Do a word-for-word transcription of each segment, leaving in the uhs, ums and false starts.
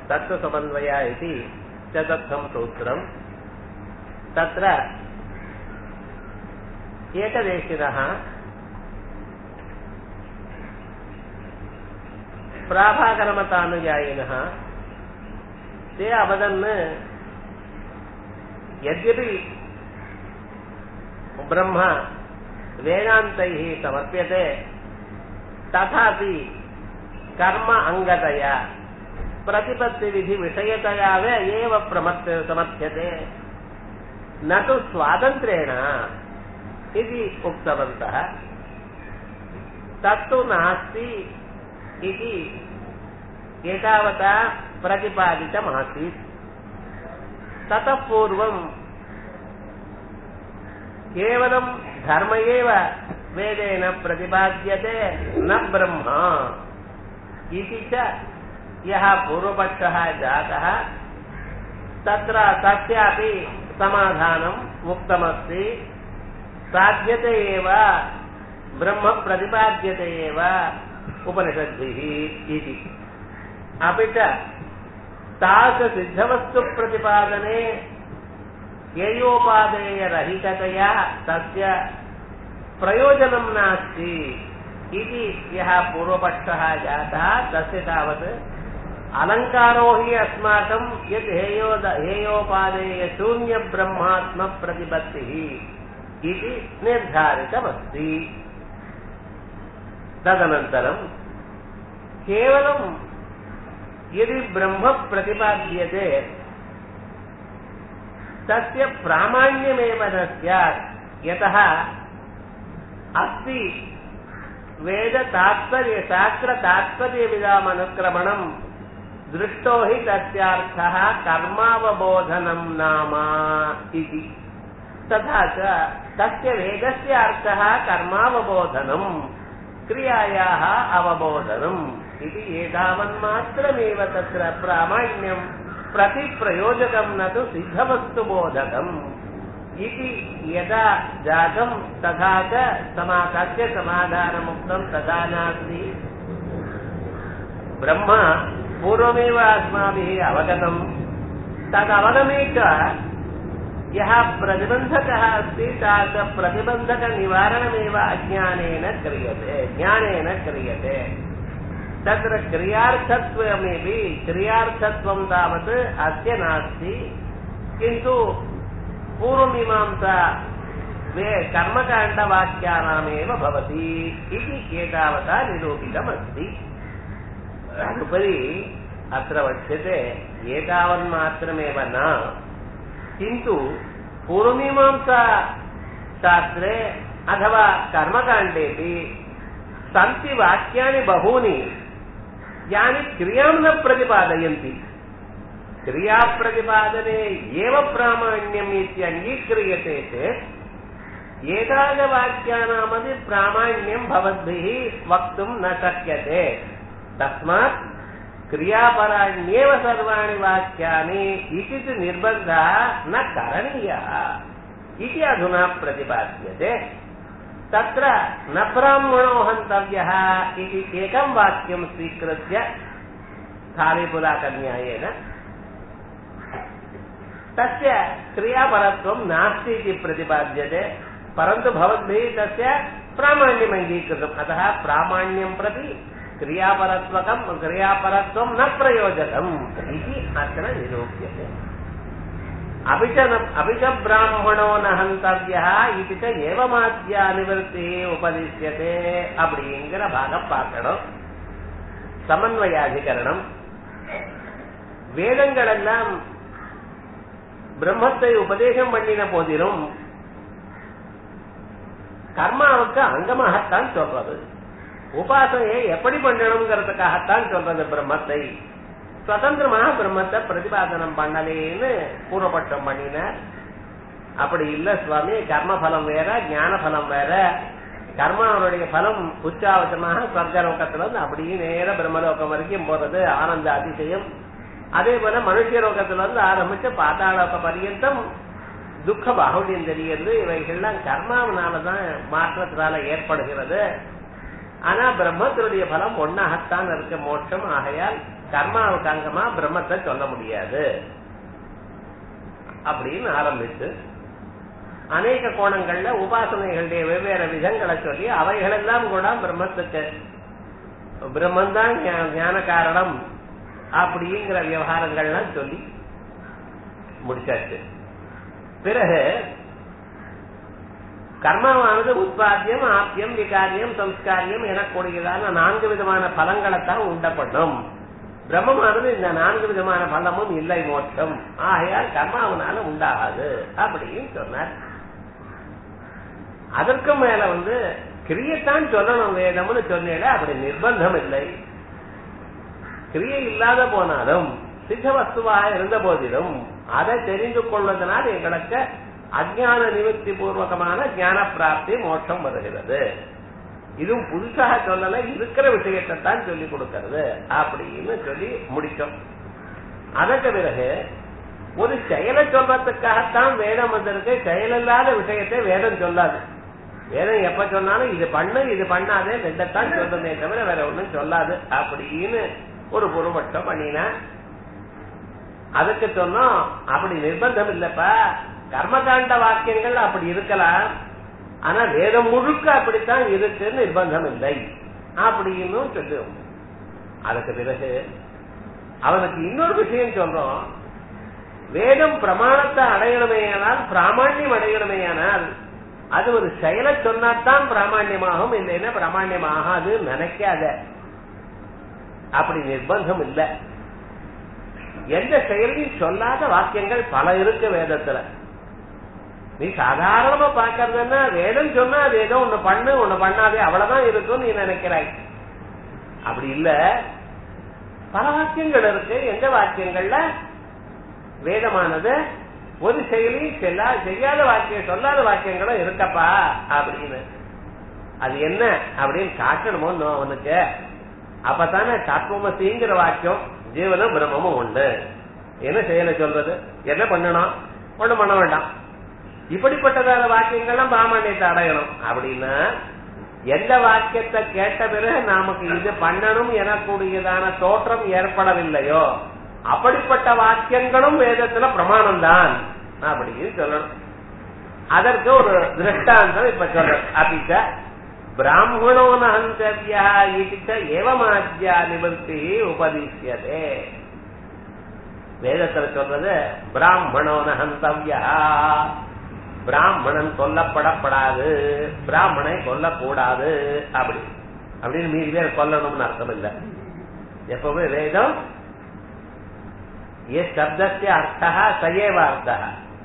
तत्त्वसमन्वय इति चतुर्थं सूत्रम्। तत्र एकदेशिनः प्राभाकरमतानुयायिनः ते अवदन् यद्यपि ब्रह्म वेदान्तैः समर्प्यते तथापि कर्म अंगतया प्रतिपत्तिविधिविषयतया एव समर्थ्यते न तु स्वातन्त्र्येण इति उक्तवन्तः। तत्तु नास्ति इति एतावता प्रतिपादितमासीत्। ततः पूर्वं केवलं धर्म एव वेदेन प्रतिपाद्यते न ब्रह्म इति च यः पूर्वपक्षः जातः तत्र तस्यापि समाधानम् उक्तमस्ति। साध्यते एव ब्रह्म प्रतिपाद्यते एव उपनिषद्भिः इति। अपि च तादृशसिद्धवस्तु प्रतिपादने येयोपादेयरहिततया तस्य प्रयोजनं नास्ति इति यः पूर्वपक्षः जातः तस्य तावत् अलङ्कारो हि अस्माकं यत् हेयो हेयोपादेयशून्यब्रह्मात्मप्रतिपत्तिः इति निर्धारितमस्ति। तदनन्तरं केवलं यदि ब्रह्म प्रतिपाद्यते तस्य प्रामाण्यमेव न स्यात्। यतः अस्ति वेद तात्पर्य शास्त्र तात्पर्यविदामनुक्रमणं दृष्टो हि तस्यार्थः कर्मावबोधनं नाम इति। तथा च तस्य वेदस्य अर्थः कर्मावबोधनं क्रियायाः अवबोधनम् इति एतावन्मात्रमेव तत्र प्रामाण्यं प्रतिप्रयोजकं न तु सिद्धवस्तुबोधकम् इति यदा जातं तथा च समाकस्य समाधानमुक्तं तथा नास्ति। ब्रह्म पूर्वमेव अस्माभिः अवगतं। तदवगमेक यः प्रतिबन्धकः अस्ति तादृश प्रतिबन्धकनिवारणमेव अज्ञानेन क्रियते ज्ञानेन क्रियते। तत्र क्रियार्थत्वमेपि क्रियार्थत्वं तावत् अस्य नास्ति। किन्तु पूर्वमीमांसा वे कर्मकाण्डवाक्यानामेव भवति इति एतावता निरूपितमस्ति। तदुपरि अत्र वक्ष्यते एतावन्मात्रमेव न किन्तु पूर्वमीमांसा शास्त्रे अथवा कर्मकाण्डेपि सन्ति वाक्यानि बहूनि यानि क्रियां न प्रतिपादयन्ति। क्रियाप्रतिपादने एव प्रामाण्यम् इत्यङ्गीक्रियते चेत् एतादृशवाक्यानामपि प्रामाण्यं भवद्भिः वक्तुं न शक्यते। तस्मात् क्रियापराण्येव सर्वाणि वाक्यानि इति तु निर्बन्धः न करणीयः इति अधुना प्रतिपाद्यते। तत्र न ब्राह्मणो हन्तव्यः इति एकं वाक्यं स्वीकृत्य स्थालिपुलाकन्यायेन तस्य क्रियापरत्वं नास्ति इति प्रतिपाद्यते। परन्तु भवद्भिः तस्य प्रामाण्यम् अङ्गीकृतम्। अतः प्रामाण्यं प्रति क्रियापरत्वकं क्रियापरत्वं न प्रयोजकम् इति अत्र निरूप्यते। अपि च अपि च ब्राह्मणो न हन्तव्यः इति च एवमाद्या निवृत्तिः उपदिश्यते அப்படிங்கிற பாகம் பார்க்கணும். சமன்வயாதிகரணம். வேதங்கள் எல்லாம் பிரம்மத்தை உபதேசம் பண்ணின போதிலும் கர்மாவுக்கு அங்கமாகத்தான் சொல்றது. உபாசனையை எப்படி பண்ணணுங்கிறதுக்காகத்தான் சொல்றது. பிரம்மத்தை சுதந்திரமாக பிரம்மத்தை பிரதிபாதனம் பண்ணலேன்னு பூர்வபட்சம் பண்ணினார். அப்படி இல்ல சுவாமி, கர்மபலம் வேற ஞான பலம் வேற. கர்மாவுடைய பலம் உச்சாவசமாக ஸ்வர்கலோகத்துல இருந்து அப்படியே நேர பிரம்மலோகம் வரைக்கும் போறது ஆனந்த அதிசயம். அதே போல மனுஷலோகத்துல இருந்து ஆரம்பிச்சு பாதாளோக பரியந்தம் துக்க பாகுடியம் தெரிகிறது. இவைகள்லாம் கர்மாவனாலதான் மாற்றத்தினால ஏற்படுகிறது. ஆனா பிரம்மத்தினுடைய பலம் ஒன்னாகத்தான் இருக்க மோட்சம். ஆகையால் கர்மாவுக்கு அங்கமா பிரம்மத்தை சொல்ல முடியாது அப்படின்னு ஆரம்பிச்சு அநேக கோணங்கள்ல உபாசனைகளுடைய வெவ்வேறு விதங்களை சொல்லி அவைகளெல்லாம் கூட பிரம்மத்துக்கு பிரம்மந்தான் ஞான காரணம் அப்படிங்கிற விவகாரங்கள்லாம் சொல்லி முடிச்சாச்சு. பிறகு கர்மாவானது உற்பாத்தியம், ஆத்தியம், விகாரியம், சம்ஸ்காரியம் எனக்கூடியதான நான்கு விதமான பலங்களைத்தான் உண்டப்படும். பிரம்மமானது இந்த நான்கு விதமான பலமும் இல்லை மோட்சம், ஆகையால் கர்மாவனால உண்டாகாது அப்படின்னு சொன்னார். அதற்கு மேல வந்து கிரியைத்தான் சொல்லணும் வேதம்னு சொன்னேன். அப்படி நிர்பந்தம் இல்லை. கிரியை இல்லாத போனாலும் சித்த வஸ்துவாக இருந்த போதிலும் அதை தெரிந்து கொள்வதனால் எங்களுக்கு அஜ்ஞான நிவர்த்தி பூர்வகமான ஞான பிராப்தி மோட்சம் வருகிறது. இதுவும் புதுசாக சொல்லல, இருக்கிற விஷயத்தை தான் சொல்லி கொடுக்கிறது அப்படின்னு சொல்லி முடிச்சோம். அதற்கு பிறகு ஒரு செயலை சொல்றதுக்காகத்தான் வேதம் வந்திருக்கு. செயலில்லாத விஷயத்தை வேதம் சொல்லாது. வேதம் எப்ப சொன்னாலும் இது பண்ணு இது பண்ணாதே ரெண்டத்தான் சொல்றதே தவிர வேற ஒண்ணும் சொல்லாது அப்படின்னு ஒரு பூர்வபட்சம் பண்ணினா. அதுக்கு சொன்னோம் அப்படி நிர்பந்தம் இல்லப்பா, கர்மகாண்ட வாக்கியங்கள் அப்படி இருக்கலாம், ஆனா வேதம் முழுக்க அப்படித்தான் இருக்குன்னு நிர்பந்தம் இல்லை அப்படின்னு சொல்லுவோம். அதுக்கு பிறகு அவனுக்கு இன்னொரு விஷயம் சொல்றோம். வேதம் பிரமாணத்தை அடையணுமேயானால், பிராமணியம் அடையணுமேயானால் அது ஒரு செயலை சொன்னாத்தான் பிராமணியமாகும், இல்லைன்னா பிராமணியம் ஆகாது நினைக்காத. அப்படி நிர்பந்தம் இல்லை. எந்த செயலையும் சொல்லாத வாக்கியங்கள் பல இருக்கு வேதத்துல. நீ சாதாரணமா பாக்கிறதுன்னா வேதம் சொன்னா அது ஏதோ ஒண்ணு பண்ணு ஒண்ணு பண்ணாதே அவ்வளவுதான் இருக்கும் நீ நினைக்கிறாய். அப்படி இல்ல, பல வாக்கியங்கள் இருக்கு. எந்த வாக்கியங்கள்ல வேதமானது ஒரு செயலையும் செல்லா செய்யாத வாக்கியம் சொல்லாத வாக்கியங்களும் இருக்கப்பா அப்படின்னு. அது என்ன அப்படின்னு காட்டணுமோ அவனுக்கு. அப்பதானே தத்துவமசிங்கிற வாக்கியம் ஜீவனும் பிரம்மமும் உண்டு. என்ன செயலை சொல்றது, என்ன பண்ணணும், ஒண்ணு பண்ண வேண்டாம். இப்படிப்பட்டதான வாக்கியங்கள்லாம் பிராமணியத்தை அடையணும். அப்படின்னா எந்த வாக்கியத்தை கேட்ட பிறகு நமக்கு இது பண்ணணும் எனக்கூடியதான தோற்றம் ஏற்படவில்லையோ அப்படிப்பட்ட வாக்கியங்களும் வேதத்துல பிரமாணம் தான் அப்படின்னு சொல்லணும். அதற்கு ஒரு திருஷ்டாந்தம் இப்ப சொல்ற. அபிச்ச பிராமணோ நஹந்தவ்யா இதிச்ச ஏவமாத்யா நிவர்த்தி உபதிஷ்யதே. வேதத்துல சொல்றது பிராமணோ நஹந்தவ்யா, பிராமணன் கொல்லப்படப்படாது, பிராமணனை கொல்லக்கூடாது அப்படி அப்படின்னு மீறி பேர் கொல்லணும்னு அர்த்தம் இல்ல. எப்பவுமே வேதம் ஏ சப்தத்திய அர்த்தா சயேவ அர்த்தா,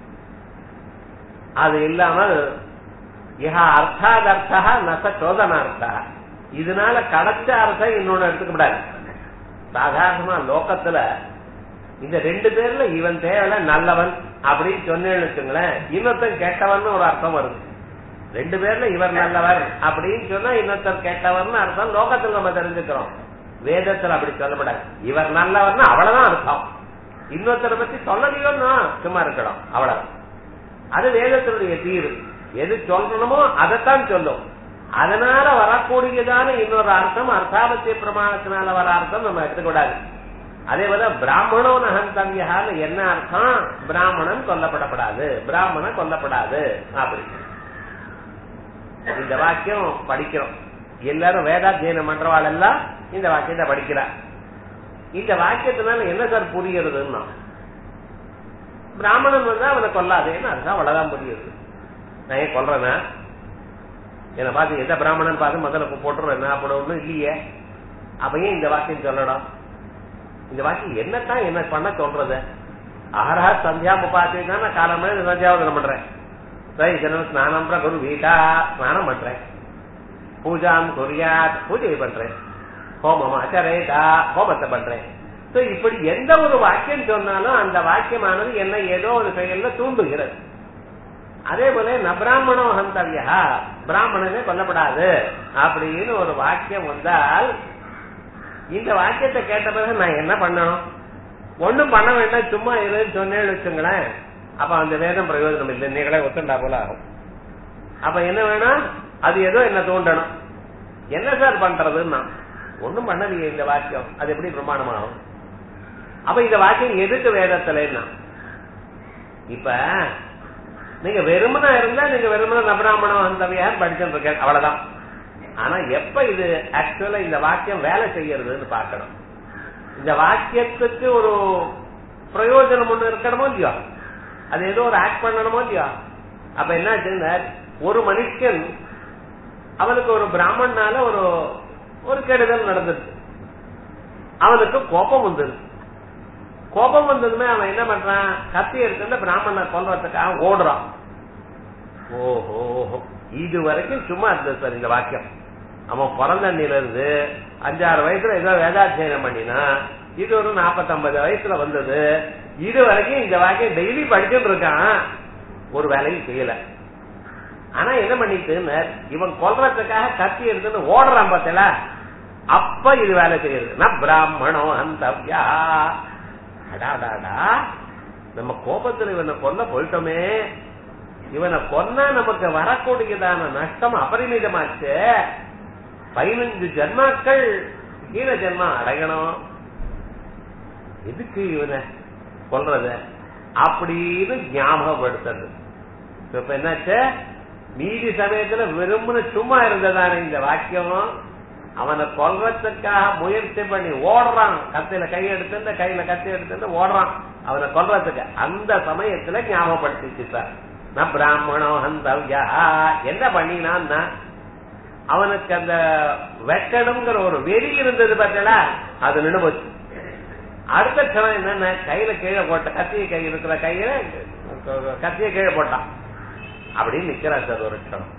அது இல்லாமல் இஹா அர்த்தாதர்த்தா நச சோதனார்த்தா, இதனால கிடைச்ச அர்த்தம் இன்னொன்னு எடுத்துக்கூடாது. சாதாரணமா லோகத்துல இந்த ரெண்டு பேர்ல இவன் தேவையில்ல நல்லவன் அப்படின்னு சொன்னேன்னு வச்சுங்களேன், இன்னொருத்தன் கெட்டவன் ஒரு அர்த்தம் வருது. ரெண்டு பேர்ல இவர் நல்லவர் அப்படின்னு சொன்னா இன்னொருத்தர் கெட்டவர்னு அர்த்தம் லோகத்துல நம்ம தெரிஞ்சுக்கிறோம். வேதத்துல அப்படி சொல்லப்படாது. இவர் நல்லவர்னா அவ்வளவுதான் அர்த்தம். இன்னொருத்தரை பத்தி சொல்லலையோன்னா சும்மா இருக்கணும், அவ்வளவு. அது வேதத்தினுடைய தீர்வு. எது சொல்லணுமோ அதைத்தான் சொல்லும். அதனால வரக்கூடியதான இன்னொரு அர்த்தம் அர்த்தாபத்திய பிரமாணத்தினால வர அர்த்தம் நம்ம எடுத்துக்கூடாது. அதே போல பிராமணோ நஹந்தவ்யான்னு என்ன அர்த்தம், பிராமணன் கொல்லப்படப்படாது, பிராமணன் கொல்லப்படாது அப்படி. இந்த வாக்கியம் படிக்கிறோம். எல்லாரும் வேதாத்தியனம் பண்றவாள் எல்லாம் இந்த வாக்கியத்தை படிக்கிறார். இந்த வாக்கியத்தினால என்ன சார் புரியுறதுன்னா, பிராமணன் வந்து அவனை கொல்லாதேன்னு அர்த்தம், அவ்வளவுதான் புரியுது. நான் ஏன் கொல்றேன்னா என்ன பார்த்து எந்த பிராமணன் பார்த்து முதல்ல போட்டுறோம் என்ன அப்படி ஒண்ணும் இல்லையே. அப்பயும் இந்த வாக்கியம் சொல்லணும். இந்த வாக்கியம் என்னத்தான் என்ன பண்ண சொல்றது, ஆஹா சந்தியா முப்பாத்தி தான் நான் காலமே சந்தியாவதனம் பண்றேன், ஸ்நானம் குரு வீட்டா ஸ்நானம் பண்றேன், பூஜாம் குறியாத் பூஜை பண்றேன், ஹோமம் அச்சரேதா ஹோமத்தை பண்றேன். இப்படி எந்த ஒரு வாக்கியம் சொன்னாலும் அந்த வாக்கியமானது என்ன ஏதோ ஒரு செயல்ல தூண்டுகிறது. அதே போல நபிராமணோ ஹந்தவ்யா, பிராமணனே கொல்லப்படாது அப்படின்னு ஒரு வாக்கியம் வந்தால் இந்த வாக்கியத்தை கேட்ட பிறகு நான் என்ன பண்ணணும், ஒண்ணும் பண்ண வேண்டாம் சும்மா இருன்னு சொன்னேன்னு வச்சுங்களேன், அப்ப அந்த வேதம் பிரயோஜனம் இல்லை, நீங்களே ஒத்துண்டா போல ஆகும். அப்ப என்ன வேணும், அது ஏதோ என்ன தூண்டணும். என்ன சார் பண்றதுன்னா ஒண்ணும் பண்ணலையே இந்த வாக்கியம், அது எப்படி பிரமாணமாகும்? அப்ப இந்த வாக்கியம் எதுக்கு வேதத்துல இப்ப நீங்க வெறுமனா இருந்தா நீங்க வெறுமனா நபிராமணம் அந்தவியார் படிச்சுட்டு இருக்க அவ்வளவுதான். ஆனா எப்ப இது ஆக்சுவலா இந்த வாக்கியம் வேலை செய்யறதுன்னு பாக்கணும். இந்த வாக்கியத்துக்கு ஒரு பிரயோஜனம் ஒண்ணு இருக்கணுமோ இல்லையா, அது ஏதோ ஒரு ஆக்ட் பண்ணணுமோ இல்லையா. அப்ப என்ன ஒரு மனுஷன் அவனுக்கு ஒரு பிராமணனால ஒரு ஒரு கெடுதல் நடந்தது, அவனுக்கு கோபம் வந்தது. கோபம் வந்ததுமே அவன் என்ன பண்றான், கத்தி எடுத்து பிராமணனை கொல்றதுக்காக ஓடுறான். ஓஹோ, இது வரைக்கும் சும்மா இருந்தது சார் இந்த வாக்கியம். அவன் பிறந்தண்ணில இருந்து அஞ்சாறு வயசுல ஏதோ வேதாத்தியனம் பண்ணினா இது ஒரு நாற்பத்தி ஐம்பது வயசுல வந்தது. இது வரைக்கும் இந்த வாக்கியம் டெய்லி படிச்சுட்டு இருக்கான், ஒரு வேலையும் செய்யல. ஆனா என்ன பண்ணிட்டு இவன் கொல்றதுக்காக கத்தி எடுத்துன்னு ஓடுறான் பார்த்தல, அப்ப இது வேலை செய்யுது. நான் பிராமணோ அந்தவ்யா, அடாடாடா நம்ம கோபத்துல இவனை கொல்ல போயிட்டோமே, இவனை கொன்னா நமக்கு வரக்கூடியதான நஷ்டம் அபரிமிதமாச்சு. பதினஞ்சு ஜன்மாக்கள் கீழ ஜன்மா அடையணும், எதுக்கு இவனை கொல்றத அப்படின்னு ஞாபகப்படுத்துறது. இப்ப என்னாச்சு, மீதி சமயத்துல விரும்புன சும்மா இருந்ததான இந்த வாக்கியம் அவனை கொல்றதுக்காக முயற்சி பண்ணி ஓடுறான், கத்தியில கை எடுத்து கையில கத்தி எடுத்து ஓடுறான் அவனை கொல்றதுக்கு. அந்த சமயத்துல ஞாபகப்படுத்திச்சு சார் நான் பிராமணோ ஹந்தவ்யா. என்ன பண்ணினான்னா அவனுக்கு அந்த வெட்டணுங்கிற ஒரு வெறி இருந்தது பார்த்தல, அது நின்று போச்சு. அடுத்த கணம் என்னன்னா கையில கீழே போட்ட கத்திய கை இருக்கிற கையில கத்திய கீழே போட்டான், அப்படின்னு நிக்கிறார் சார் ஒரு கணம்.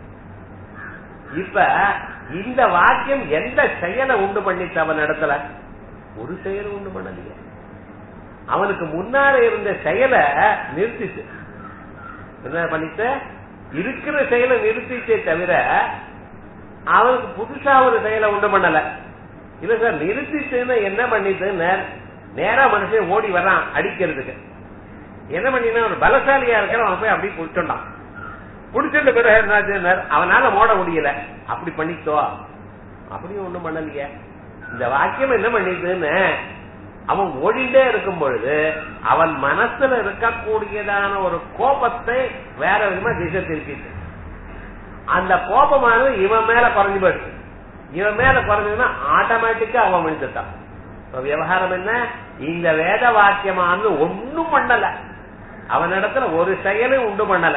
இப்ப இந்த வாக்கியம் எந்த செயலை உண்டு பண்ணிச்சு அவன் இடத்துல, ஒரு செயலை உண்டு பண்ணலையே. அவனுக்கு முன்னால இருந்த செயலை நிறுத்திச்சு. என்ன பண்ணிட்டு இருக்கிற செயலை நிறுத்திச்சே தவிர அவனுக்கு புதுசா ஒரு செயலை உண்டு பண்ணல. இல்ல சார், நிறுத்திச்சுன்னா என்ன பண்ணிட்டு நேரா மனுஷன் ஓடி வர்றான் அடிக்கிறதுக்கு. என்ன பண்ணினா ஒரு பலசாலியா இருக்கிற அவன் போய் அப்படி புடிச்சுட்டான். புடிச்சிட்டு பிறகு அவனால ஓட முடியல, அப்படி பண்ணித்தோ அப்படியும் ஒண்ணும் பண்ணலையே. இந்த வாக்கியம் என்ன பண்ணிட்டுன்னு அவன் ஓடிண்டே இருக்கும் பொழுது அவன் மனசுல இருக்கக்கூடியதான ஒரு கோபத்தை வேற விதமா திசை திருப்பிட்டு, அந்த கோபமானது இவன் மேல குறைஞ்சு போயிடுச்சு. இவன் மேல குறைஞ்சதுன்னா ஆட்டோமேட்டிக்கா அவன் விழுந்துட்டான். விவகாரம் என்ன, இந்த வேத வாக்கியமானது ஒன்னும் பண்ணல, அவனிடத்துல ஒரு செயலும் உண்டு பண்ணல.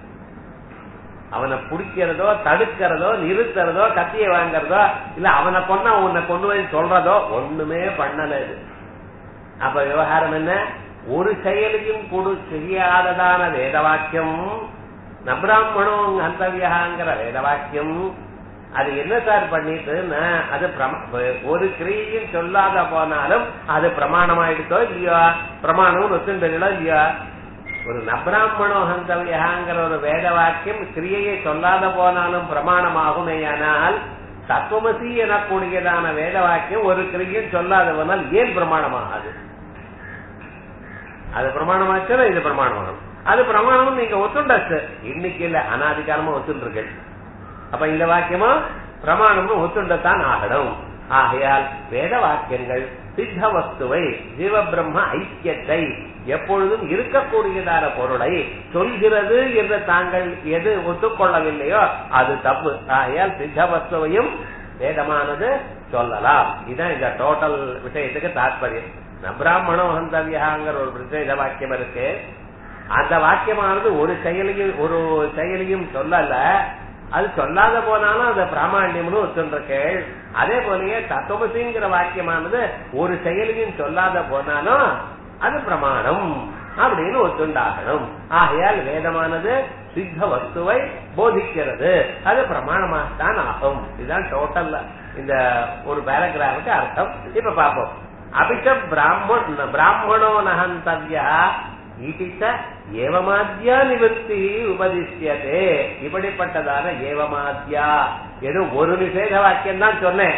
அவனை பிடிக்கிறதோ தடுக்கிறதோ நிறுத்துறதோ கத்தியை வாங்கறதோ இல்ல அவனை கொன்னா உன்னை கொண்டு சொல்றதோ ஒண்ணுமே பண்ணல. இது அப்ப விவகாரம் என்ன, ஒரு செயலையும் கொடு செய்யாததான வேத வாக்கியம் நபிராமணோ அந்தவியாங்கிற வேத வாக்கியம் அது என்ன சார் பண்ணிட்டு அது ஒரு கிரியையும் சொல்லாத போனாலும் அது பிரமாணமாயிடுதோ இல்லையோ, பிரமாணம் ஒத்துண்டோ இல்லையோ. ஒரு நபிராமணோ ஹந்தவியாங்கிற ஒரு வேத வாக்கியம் கிரியையை சொல்லாத போனாலும் பிரமாணமாகுமேயானால் தத்துவமசி எனக்கூடியதான வேத வாக்கியம் ஒரு கிரியை சொல்லாத போனால் ஏன் பிரமாணமாகாது? அது பிரமாணமாச்சுன்னா இது பிரமாணமாகும். அது பிரமாணம் நீங்க ஒத்துண்டாச்சு, இன்னைக்கு இல்ல அனாதிகாரமா ஒத்துருங்கள். அப்ப இந்த வாக்கியமும் பிரமாணமும் ஒத்துண்டத்தான் ஆகணும். ஆகையால் வேத வாக்கியங்கள் சித்த வஸ்துவை ஜீவ பிரம்ம ஐக்கியத்தை எப்பொழுதும் இருக்கக்கூடியதான பொருளை சொல்கிறது என்று தாங்கள் எது ஒத்துக்கொள்ளவில்லையோ அது தப்பு. ஆகையால் சித்த வஸ்துவையும் வேதமானது சொல்லலாம். இதுதான் இந்த டோட்டல் விஷயத்துக்கு தாற்பயம். நபிராமணோ ஹந்தவியாங்கிற ஒரு விஷய வாக்கியம் இருக்கு. அந்த வாக்கியமானது ஒரு செயலையும் ஒரு செயலையும் சொல்லல, அது சொல்லாத போனாலும் அது பிராமணியம்னு ஒத்துருக்கேள். அதே போலயே தத்துவமசிங்கிற வாக்கியமானது ஒரு செயலையும் சொல்லாத போனாலும் அது பிரமாணம் அப்படின்னு ஒத்துண்டாகணும். ஆகையால் வேதமானது சித்த வஸ்துவை போதிக்கிறது, அது பிரமாணமாகத்தான் ஆகும். இதுதான் டோட்டல் இந்த ஒரு பேராகிராஃபுக்கு அர்த்தம். இப்ப பாப்போம். அபிஷ பிராமண பிராமணோ நஹந்தவ்யா ஈட்டிச்ச ஏவமாத்யா நிவர்த்தி உபதிஷ்யதே. இப்படிப்பட்டதான ஏவமாத்யா ஏதோ ஒரு நிஷேத வாக்கியம் தான் சொன்னேன்.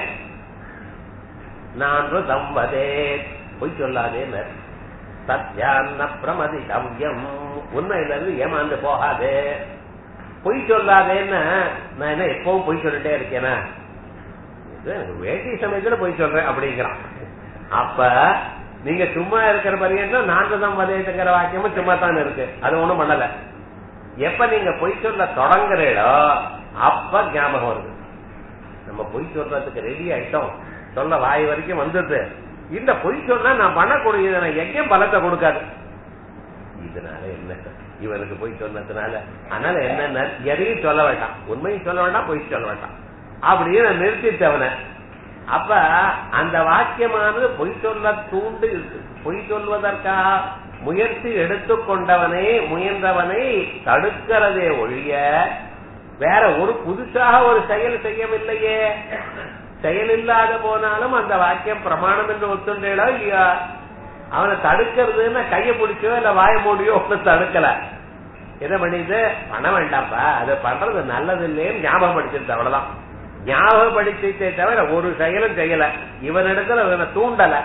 நான் சம்பதே பொய் சொல்லாதே, சத்யான்ன பிரமதிதவ்யம் உண்மையில இருந்து ஏமாந்து போகாது, பொய் சொல்லாதேன்னு நான் என்ன எப்பவும் பொய் சொல்லிட்டே இருக்கேனா, வேட்டி சமயத்துல பொய் சொல்றேன் அப்படிங்கிறான். அப்ப நீங்க சும்மா இருக்கிற பரியந்தம் நான்குதான் வதயத்துங்கிற வாக்கியமும் சும்மா தான் இருக்கு, அது ஒண்ணும் பண்ணல. எப்ப நீங்க பொய் சொல்ல தொடங்குறீங்களோ அப்ப ஞாபகம் வருது. நம்ம பொய் சொல்றதுக்கு ரெடி ஆயிட்டோம், சொல்ல வாய் வரைக்கும் வந்தது. இந்த பொய் சொன்னா நான் பண்ணக்கூடியது நான் எங்கேயும் பலத்தை கொடுக்காது. இதனால என்ன இவனுக்கு பொய் சொன்னதுனால அதனால என்னன்னா எதையும் சொல்ல வேண்டாம், உண்மையும் சொல்ல வேண்டாம், பொய் சொல்ல வேண்டாம் அப்படியே நான் நிறுத்திட்டவன. அப்ப அந்த வாக்கியமானது பொய் சொல்ல தூண்டு இருக்கு. பொய் சொல்வதற்காக முயற்சி எடுத்துக்கொண்டவனை முயன்றவனை தடுக்கிறதே ஒழிய வேற ஒரு புதுசாக ஒரு செயல் செய்யவில்லையே. செயல் இல்லாத போனாலும் அந்த வாக்கியம் பிரமாணம் என்று ஒத்துண்டோ இல்லையா? அவனை தடுக்கிறதுன்னா கைய பிடிச்சோ இல்ல வாய மூடியோ ஒண்ணு தடுக்கல. என்ன பண்ணிட்டு பண்ண வேண்டாம்ப்பா, அது பண்றது நல்லது இல்லைன்னு ஞாபகப்படுத்திருந்த அவ்வளவுதான். ஞாபகப்படுத்திட்டே தவிர ஒரு செயலும் செய்யல, இவனிடத்துல இவனை தூண்டல,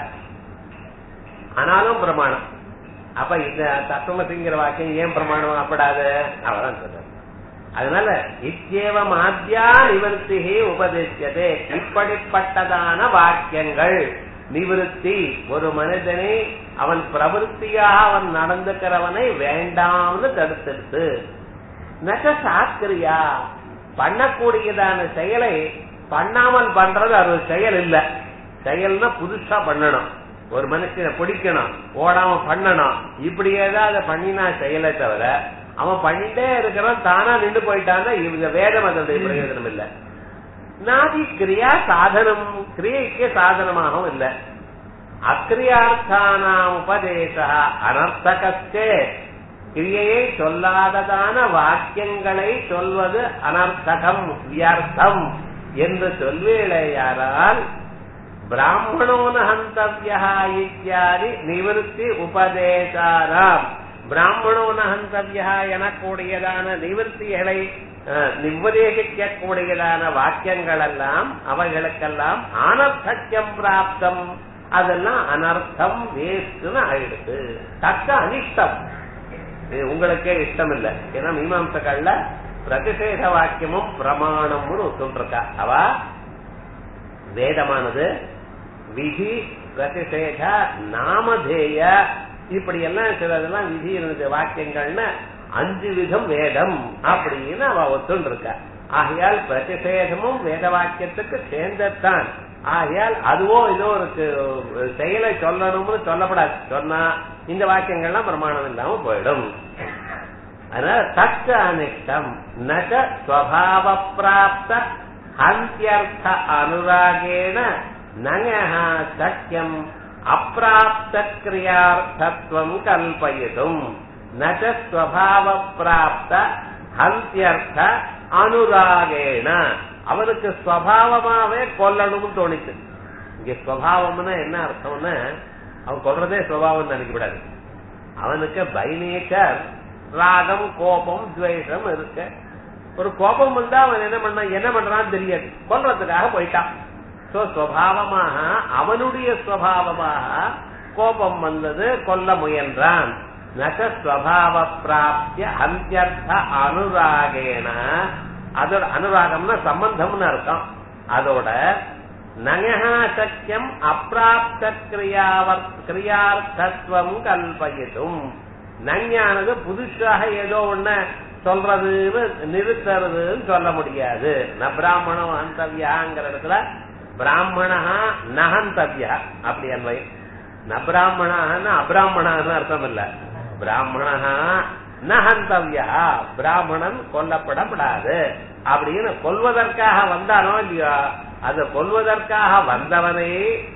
ஆனாலும் பிரமாணம். அப்ப இந்த தத்துவமசிங்கிற வாக்கியம் ஏன் பிரமாணம் அப்படாது? அவதான் சொல்ற. அதனால இச்சேவம் ஆத்யா நிவர்த்திகி உபதேசியதே, இப்படிப்பட்டதான வாக்கியங்கள் நிவிருத்தி. ஒரு மனிதனை அவன் பிரவருத்தியாக அவன் நடந்துக்கிறவனை வேண்டாம்னு தடுத்திருத்து. நக சாக்கிரியா, பண்ணக்கூடியதான செயலை பண்ணாமல் பண்றது அது ஒரு செயல் இல்ல. செயல்னா புதுசா பண்ணணும், ஒரு மனுஷனை பிடிக்கணும், ஓடாம பண்ணணும், இப்படி ஏதாவது பண்ணினா செயலை தவிர அவன் பண்ணிட்டே இருக்கிறான் தானா நின்று போயிட்டான்னா இந்த வேதம் அதனுடைய பிரயோஜனம் இல்ல. நாதி கிரியா சாதனம், கிரியைக்கு சாதனமாகவும் இல்ல. அக்கிரியார்த்தானாம் உபதேச அனர்த்தகஸ்தே, கிரியையை சொல்லாததான வாக்கியங்களை சொல்வது அனர்த்தகம் வியர்த்தம் என்று சொல்வேளையாரால் பிராமணோன ஹந்தவ்யா இத்தியாதி நிவர்த்தி உபதேசானாம், பிராமணோன ஹந்தவ்யா எனக்கூடியதான நிவர்த்திகளை நிர்வதேசிக்கக்கூடியதான வாக்கியங்கள் எல்லாம் அவைகளுக்கெல்லாம் அனர்த்தம் பிராப்தம், அதெல்லாம் அனர்த்தம் வேஸ்ட்னு ஆயிடுது. தக்க அனிஷ்டம், உங்களுக்கே இஷ்டம் இல்ல. ஏன்னா மீமாம்சகள்ல பிரதிஷேத வாக்கியமும் பிரமாணம்னு சொல்றா. அவ வேதமானது விதி பிரதிஷேத நாமதேய இப்படி எல்லாம் சிலதெல்லாம் விதி இருந்தது வாக்கியங்கள்னு அஞ்சு விதம் வேதம் அப்படின்னு அவ ஒத்துன்னு இருக்க. ஆகையால் பிரதிஷேதமும் வேத வாக்கியத்துக்கு சேர்ந்ததான். ஆகையால் அதுவோ இதோ ஒரு செயலை சொல்லணும்னு சொல்லப்படாது. சொன்னா இந்த வாக்கியங்கள்லாம் பிரமாணம் இல்லாம போயிடும். அதனால தக்க அனிஷ்டம் நக ஸ்வபாவ பிராப்த ஹந்தியர்த்த அனுராகேன நகா சக்கியம் அப்பிராப்த கிரியார்த்தத்வம் கல்பயிதும். நக ஸ்வபாவ பிராப்த ஹந்தியர்த்த அனுராகேன, அவனுக்கு ஸ்வபாவமாவே கொல்லணும்னு தோணிச்சு. இங்க ஸ்வபாவம்னா என்ன அர்த்தம்னா அவன் கொல்றதே ஸ்வபாவம் நினைக்கப்படாது. அவனுக்கு பை நேச்சர் ராகம் கோபம் துவேஷம் இருக்கு. ஒரு கோபம் வந்தா அவன் என்ன பண்ண என்ன பண்றான்னு தெரியாது, கொல்றதுக்காக போயிட்டான். சோ ஸ்வபாவமாக அவனுடைய ஸ்வபாவமாக கோபம் வந்தது, கொல்ல முயன்றான். நக ஸ்வபாவ பிராப்திய அந்தியர்த்த அனுராகேன, அதோட அனுராகம்னா சம்பந்தம்னு அர்த்தம். அதோட நகா சக்கியம் அப்பிராப்த கிரியாவர் கிரியார்த்தத்துவம் கல்பயிதும், நஞ்ஞானது புதுசாக ஏதோ ஒண்ணு சொல்றதுன்னு நிறுத்துறதுன்னு சொல்ல முடியாது. ந பிராமணம் ஹந்தவ்யாங்கிற இடத்துல பிராமணா நஹந்தவ்யா அப்படி அன்வயம். ந பிராமணான்னா அபிராமணான்னு அர்த்தம் இல்ல. பிராமணா நஹந்தவ்யா, பிராமணன் கொல்லப்படப்படாது அப்படின்னு கொல்வதற்காக வந்தானோ இல்லையோ, அது கொல்வதற்காக வந்தவனை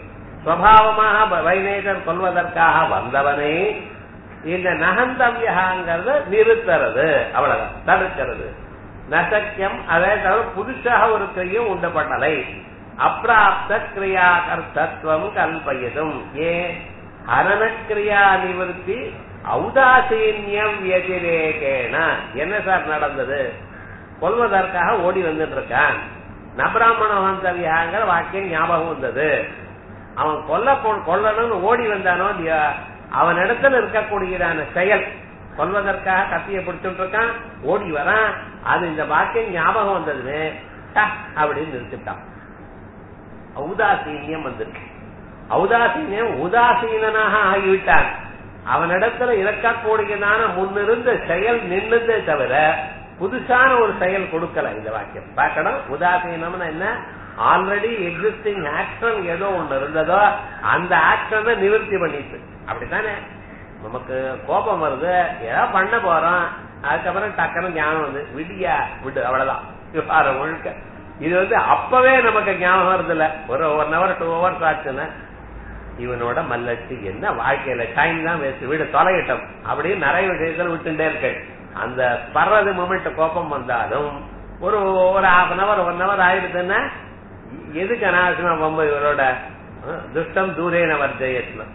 சுவாவமாக வைநேகர் கொல்வதற்காக வந்தவனை இந்த நகந்தவ்யாங்கிறது நிறுத்துறது, அவ்வளவுதான், தடுக்கிறது. நசக்கியம் அதே தவிர புதுசாக ஒரு கிரியும் உண்டப்பட்டலை. அப்பிராப்த கிரியா கர்த்தத்துவம் கல்பயதும். ஏன் ஹரணக்கிரியா நிவர்த்தி ஔதாசீன்யம் வதிரேகேன. என்ன சார் நடந்தது? கொல்வதற்காக ஓடி வந்துட்டு இருக்கான். நபிராமணவந்தவியாங்கிற வாக்கியம் ஞாபகம் வந்தது. அவன் கொல்ல கொல்லணும்னு ஓடி வந்தானோ இல்லையா, அவன் இடத்துல இருக்கக்கூடியதான செயல், கொல்வதற்காக கத்தியை பிடிச்சுட்டு இருக்கான், ஓடி வரான், அது இந்த வாக்கியம் ஞாபகம் வந்ததுன்னு அப்படின்னு நிறுத்திட்டான். ஔதாசீன்யம் வந்துருக்கு. ஔதாசீனம் உதாசீனாக ஆகிவிட்டான். அவனிடத்துல இருக்கக்கூடியதான முன்னிருந்த செயல் நின்றுதே தவிர புதுசான ஒரு செயல் கொடுக்கல. இந்த வாக்கியம் பார்க்கணும். உதாசீனம்னா என்ன? ஆல்ரெடி எக்ஸிஸ்டிங் ஆக்ஷன் ஏதோ ஒண்ணு இருந்ததோ அந்த ஆக்ஷனை நிவர்த்தி பண்ணிட்டு. அப்படித்தானே நமக்கு கோபம் வருது, ஏதோ பண்ண போறோம், அதுக்கப்புறம் டக்குனு ஞானம் வந்து விடியா விடு, அவ்வளவுதான் முழுக்க. இது வந்து அப்பவே நமக்கு ஞாபகம் வருது இல்ல, ஒரு ஒன் ஹவர் டூ ஹவர்ஸ் ஆச்சுன்னா இவனோட மல்லச்சு என்ன வாழ்க்கையில டைம் தான் வேஸ்ட், வீடு தொலையிட்டோம் அப்படின்னு நிறைய விஷயத்துல விட்டுட்டே இருக்கு. அந்த பர்றது மொமெண்ட் கோபம் வந்தாலும் ஒரு ஒரு half an hour one hour ஆயிடுதுன்னா எதுக்கு அனாவசியமா ரொம்ப இவரோட துஷ்டம் தூரேன வர்ஜயத்னம்.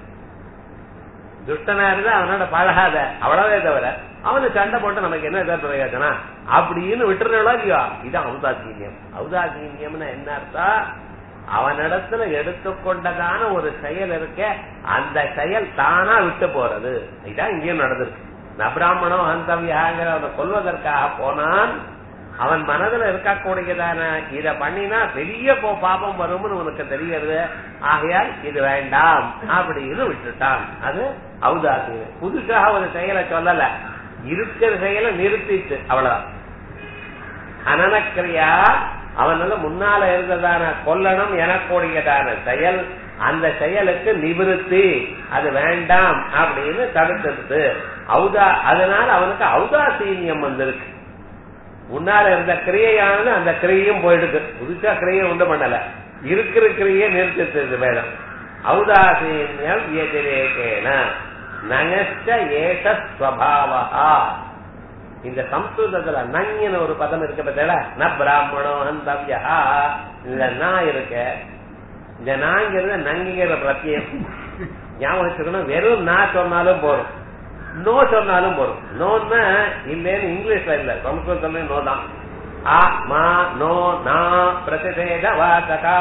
துஷ்டனா இருந்தா அவனோட பழகாத, அவ்வளவே தவிர அவனு சண்டை போட்டு நமக்கு என்ன எதாவது பிரயோஜனம் அப்படின்னு விட்டுறோ இல்லையோ. இதுதான் ஔதாசீன்யம். ஔதாசீன்யம்னு என்ன அர்த்தம்? அவனிடத்துல எடுத்துக்கொண்டதான ஒரு செயல் இருக்க, அந்த செயல் தானா விட்டு போறது. இதுதான் இங்கேயும் நடந்திருக்கு. நபிராமணம் ஹந்தவியாங்கிற அவனை கொல்வதற்காக போனான். அவன் மனதுல இருக்கக்கூடியதான இத பண்ணினா பெரிய பாபம் வரும்னு உனக்கு தெரிகிறது, ஆகையால் இது வேண்டாம் அப்படின்னு விட்டுட்டான். அது ஔதாசீனம். புதுசாக ஒரு செயலை சொல்லல, இருக்கிற செயலை நிறுத்திட்டு அவ்வளவுதான். அனனக்கிரியா அவனால முன்னால இருந்ததான கொல்லணும் எனக்கூடியதான செயல், அந்த செயலுக்கு நிவிருத்தி, அது வேண்டாம் அப்படின்னு தடுத்தது. ஔதா அதனால அவனுக்கு ஔதாசீன்யம் வந்திருக்கு. முன்னால இருந்த கிரியையானது அந்த கிரியையும் போயிடுது, புதுசா கிரியை உண்டு பண்ணல, இருக்கிற கிரியை நிறுத்திட்டு வேதம். ஔதாசீன்யம் எதிரேகேன நகச்ச ஏஷ ஸ்வபாவா. இந்த சம்ஸ்கிருதத்துல நங்கின ஒரு பதம் இருக்கு பார்த்தா, ந பிராமணோ ஹந்தவ்யா, இந்த நான் இருக்க, இந்த நாங்கிறது நங்கிற பிரத்தியம் ஞாபகம் வச்சுக்கணும். வெறும் நான் சொன்னாலும் போறோம், நோ சொன்னாலும் போறோம். நோன்னா இல்லன்னு இங்கிலீஷ்ல இல்ல, சம்ஸ்கிருதத்துல நோ தான். ஆ மா நோ நா பிரதிஷேத வாசகா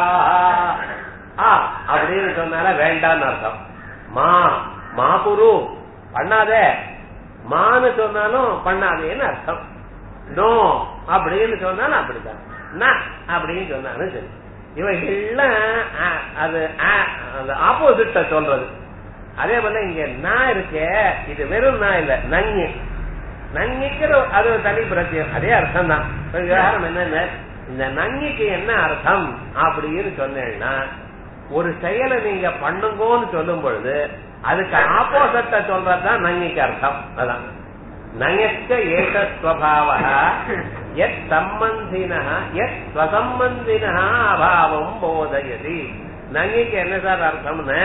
ஆ அப்படின்னு சொன்னால வேண்டான்னு அர்த்தம். மா மா குரு பண்ணாதே, மான்னு சொன்னாலும் பண்ணாதேன்னு அர்த்தம். நோ அப்படின்னு சொன்னாலும் அப்படிதான், ந அப்படின்னு சொன்னாலும் சரி. இவைகள்லாம் அது ஆப்போசிட்ட சொல்றது. அதே போல இங்க நான் இருக்க, இது வெறும் நான் இல்ல, நங்கி நங்கிக்கிற அது தனி பிரத்தியம், அதே அர்த்தம் தான். விவகாரம் என்னன்னு, இந்த நங்கிக்கு என்ன அர்த்தம் அப்படின்னு சொன்னேன்னா, ஒரு செயலை நீங்க பண்ணுங்கன்னு சொல்லும் பொழுது அதுக்கு ஆப்போசிட்ட சொல்றதுதான் நங்கிக்கு அர்த்தம். அதான் நயச்ச ஏக ஸ்வபாவ யத் சம்பந்தினஹ யத் ஸ்வசம்பந்தினஹ அபாவம் போதயதி. நங்கிக்கு என்ன சார் அர்த்தம்னு,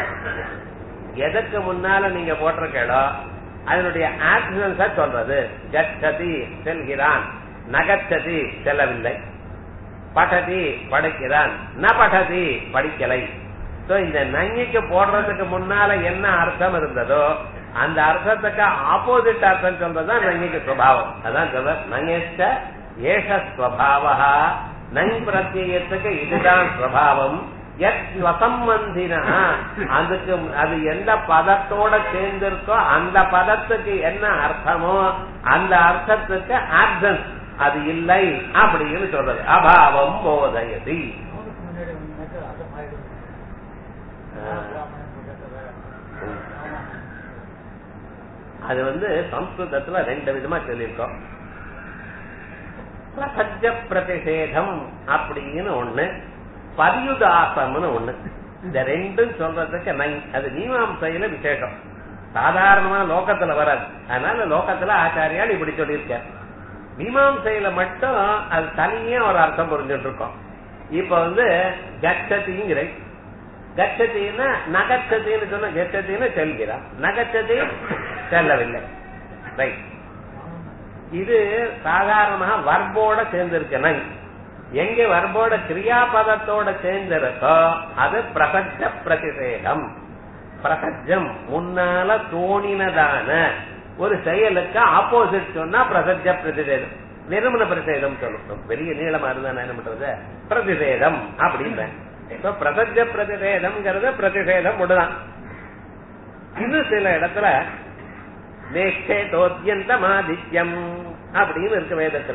எதற்கு முன்னால நீங்க போட்டிருக்கோ அதனுடைய ஆக்ஷன்ஸ சொல்றது. கச்சதி செல்கிறான், நகச்சதி செல்லவில்லை, படதி படிக்கிறான், ந படதி படிக்கலை. இந்த நங்கிக்கு போடுறதுக்கு முன்னால என்ன அர்த்தம் இருந்ததோ அந்த அர்த்தத்துக்கு ஆப்போசிட் அர்த்தம் சொல்றதுதான் நங்கிக்கு சுபாவம். அதான் சொல்ற நங்கேஷ்ட ஏஷ ஸ்வபாவா. நங் பிரத்யத்துக்கு இதுதான் சுபாவம். யத்வசம்பந்தினா அதுக்கு அது எந்த பதத்தோட சேர்ந்திருக்கோ அந்த பதத்துக்கு என்ன அர்த்தமோ அந்த அர்த்தத்துக்கு ஆப்சன்ஸ் அது இல்லை அப்படின்னு சொல்றது. அபாவம் போதயதி. அது வந்து சம்ஸ்கிருதத்துல ரெண்டு விதமா சொல்லியிருக்கோம். பிரசஜ பிரதிஷேதம் அப்படின்னு ஒண்ணு, பரியுதாசம்னு ஒண்ணு. இந்த ரெண்டும் சொல்றதுக்கு அது மீமாம்சையில விசேஷம். சாதாரணமா லோகத்துல வராது. அதனால லோகத்துல ஆச்சாரியால் இப்படி சொல்லியிருக்க. மீமாம்சையில மட்டும் அது தனியே ஒரு அர்த்தம் புரிஞ்சுட்டு இருக்கோம். இப்ப வந்து கச்சதிங்கிற கச்சதினா நகச்சதின்னு சொன்ன, கச்சதின்னு செல்கிறான், நகச்சதி செல்லவில்லை. ரைட். இது சாதாரணமாக வர்போட சேர்ந்திருக்க. நங் எங்க வர்போட கிரியாபதத்தோட சேர்ந்திருக்கோ அது பிரசஜ பிரதிஷேதம். பிரசஜம் முன்னால தோணினதான ஒரு செயலுக்கு ஆப்போசிட் சொன்னா பிரசஜ பிரதிஷேதம். நிறுவன பிரதிஷேதம் சொல்லணும். பெரிய நீளமா இருந்தா என்ன பண்றது, பிரதிஷேதம் அப்படின்னு. பிரசஜ பிரதிஷேதம் பிரதிஷேதம் ஒண்ணுதான். இன்னும் சில இடத்துல நேஷேதோத்யந்தமாதித்யம் அப்படின்னு இருக்கு வேதத்துல.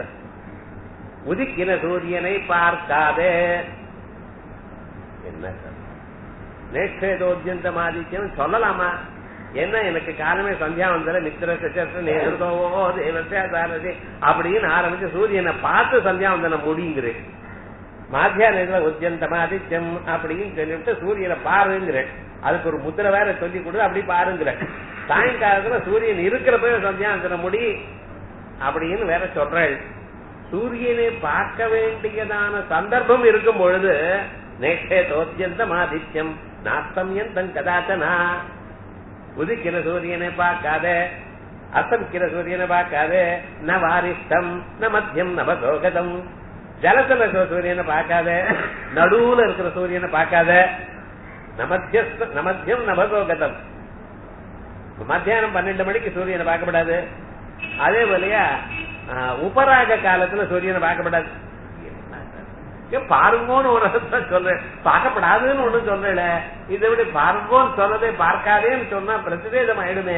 உதிக்கிற சூரியனை பார்க்காதே. என்ன நேற்றேதோத்யந்தம் ஆதித்யம் சொல்லலாமா? என்ன எனக்கு காலமே சந்தியா வந்தல மித்திர நேருதோ தேவசே அப்படின்னு ஆரம்பிச்சு சூரியனை பார்த்து சந்தியா வந்தன முடிங்கிறேன். மாத்தியான உத்தியந்தம் ஆதித்யம் அப்படின்னு சொல்லிவிட்டு சூரியனை பாருங்கிறேன். அதுக்கு ஒரு முத்திரை வேற சொல்லி கொடுத்து அப்படி பாருங்கிறேன். சாயங்காலத்துல சூரியன் இருக்கிறப்ப சந்தியாந்தன முடி அப்படின்னு வேற சொல்றேன். சூரியனை பார்க்க வேண்டியதான சந்தர்ப்பம் இருக்கும் பொழுது நேற்றே தோத்தியந்தம் ஆதித்யம் நாஸ்தம்யந்தம் கதாச்சனா. உதிக்கிற சூரியனை பார்க்காத, அஸ்தமிக்கிற சூரியனை பார்க்காத, ந வாரிஷ்டம் ந மத்தியம் நபசோகதம். ஜலத்துல இருக்கிற சூரியனை பார்க்காத, நடுவுல இருக்கிற சூரியனை பார்க்காத, நமத்தியம் நபசோகதம். மத்தியானம் பன்னெண்டு மணிக்கு சூரியனை பார்க்கப்படாது. அதே போலயா உபராக காலத்துல சூரியனை பார்க்கப்படாது. பாருங்கன்னு ஒரு அர்த்தம் சொல்றேன், பார்க்கப்படாதுன்னு ஒண்ணு சொல்றேன். இதை விட பாருங்கன்னு சொன்னதே பார்க்காதேன்னு சொன்னா பிரதிவேதம் ஆயிடுமே.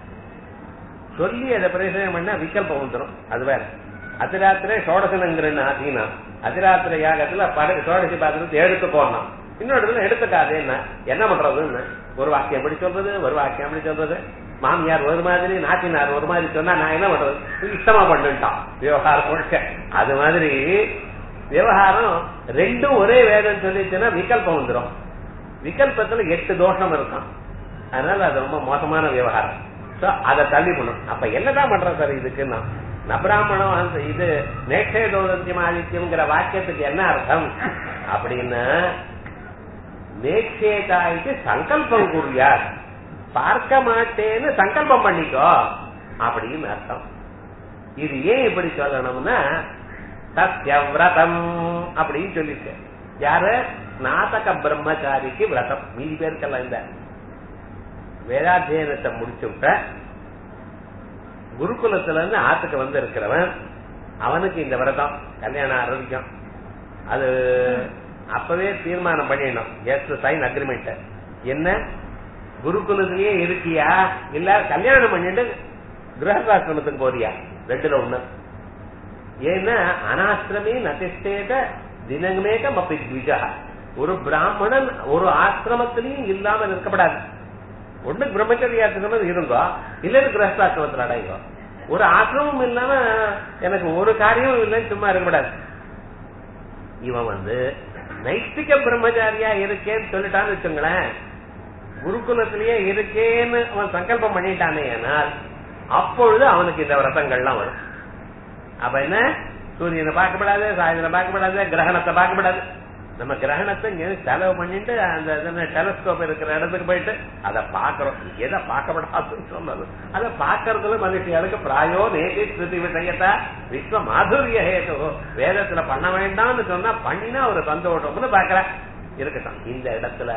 சொல்லி அதை பிரயோஜனம் பண்ணா விகல்பம் வந்துடும். அது வேற. அதிராத்திரே சோடசனங்கிறன்னு ஆசீனா அதிராத்திர யாகத்துல பட சோடசி பாத்திரத்தை எடுத்து போடணும். இன்னொரு எடுத்துக்காதேன்னா என்ன பண்றதுன்னு ஒரு வாக்கியம் எப்படி சொல்றது, ஒரு வாக்கியம் எப்படி சொல்றது. மாமியார் ஒரு மாதிரி, நாட்டினார் ஒரு மாதிரி சொன்னா நான் என்ன பண்றது, இஷ்டமா பண்ணிட்டான் விவகாரம் முழுக்க. அது மாதிரி விவகாரம் ரெண்டும் ஒரே வேதம் சொல்லிச்சுன்னா விகல்பம் வந்துடும். விகல்பத்துல எட்டு தோஷம் இருக்கும். அதனால அது ரொம்ப மோசமான விவகாரம். அதை தள்ளி பண்ணும். அப்ப என்னதான் பண்ற சார் இதுக்குன்னா நபிராமணம் இது நேற்றே தோதந்தியம் ஆதித்யம்ங்கிற வாக்கியத்துக்கு என்ன அர்த்தம் அப்படின்னா நேற்றேதாய்க்கு சங்கல்பம் கூறியார், பார்க்க மாட்டேன்னு சங்கல்பம் பண்ணிக்கோ அப்படின்னு அர்த்தம். இது ஏன் இப்படி சொல்லணும்னா சத்யவிரதம் அப்படின்னு சொல்லிட்டு யாரு நாதக பிரம்மச்சாரிக்கு விரதம். மீதி பேருக்கெல்லாம் இந்த வேதாத்தியனத்தை முடிச்சு விட்ட குருகுலத்துல இருந்து ஆத்துக்கு வந்து இருக்கிறவன் அவனுக்கு இந்த விரதம் கல்யாணம் ஆரம்பிக்கும். அது அப்பவே தீர்மானம் பண்ணிடணும். Yes sign agreement. என்ன குருகுலத்திலேயே இருக்கியா இல்ல கல்யாணம் பண்ணிட்டு கிரகசாஸ்திரமத்துக்கு போறியா? ரெண்டுல ஒண்ணு. ஏன்னா அனாசிரமே நதிஷ்டேத தினமேக மப்பித்விஜா. ஒரு பிராமணன் ஒரு ஆசிரமத்திலையும் இல்லாமல் இருக்கப்படாது. ஒண்ணு பிரம்மச்சரியாசிரமம் இருந்தோ இல்லன்னு கிரகசாஸ்திரமத்தில் அடையோ. ஒரு ஆசிரமம் இல்லாம எனக்கு ஒரு காரியமும் இல்லைன்னு சும்மா இருக்கக்கூடாது. இவன் வந்து நைஷ்டிக பிரம்மச்சாரியா இருக்கேன்னு சொல்லிட்டான்னு வச்சுங்களேன், குருகுலத்திலேயே இருக்கேன்னு அவன் சங்கல்பம் பண்ணிட்டானே ஆனால் அப்பொழுது அவனுக்கு இந்த விரதங்கள்லாம் வரும். அப்ப என்ன சூரியனை பார்க்கப்படாது, சாயந்தரம் பார்க்கப்படாது, கிரகணத்தை பார்க்கப்படாது. நம்ம கிரகணத்தை செலவு பண்ணிட்டு அந்த டெலஸ்கோப் இருக்கிற இடத்துக்கு போயிட்டு அதை பாக்கிறோம். எதை பார்க்கப்படாதுன்னு சொன்னது அதை பாக்கிறதுல மனுஷியாளுக்கு பிராயோ நேதி ஸ்ருதி விஷயத்தா விஸ்வ மாதுரிய ஹேது. வேதத்துல பண்ண வேண்டாம்னு சொன்னா பண்ணினா ஒரு சந்தோஷம்னு பாக்குற இருக்கட்டும். இந்த இடத்துல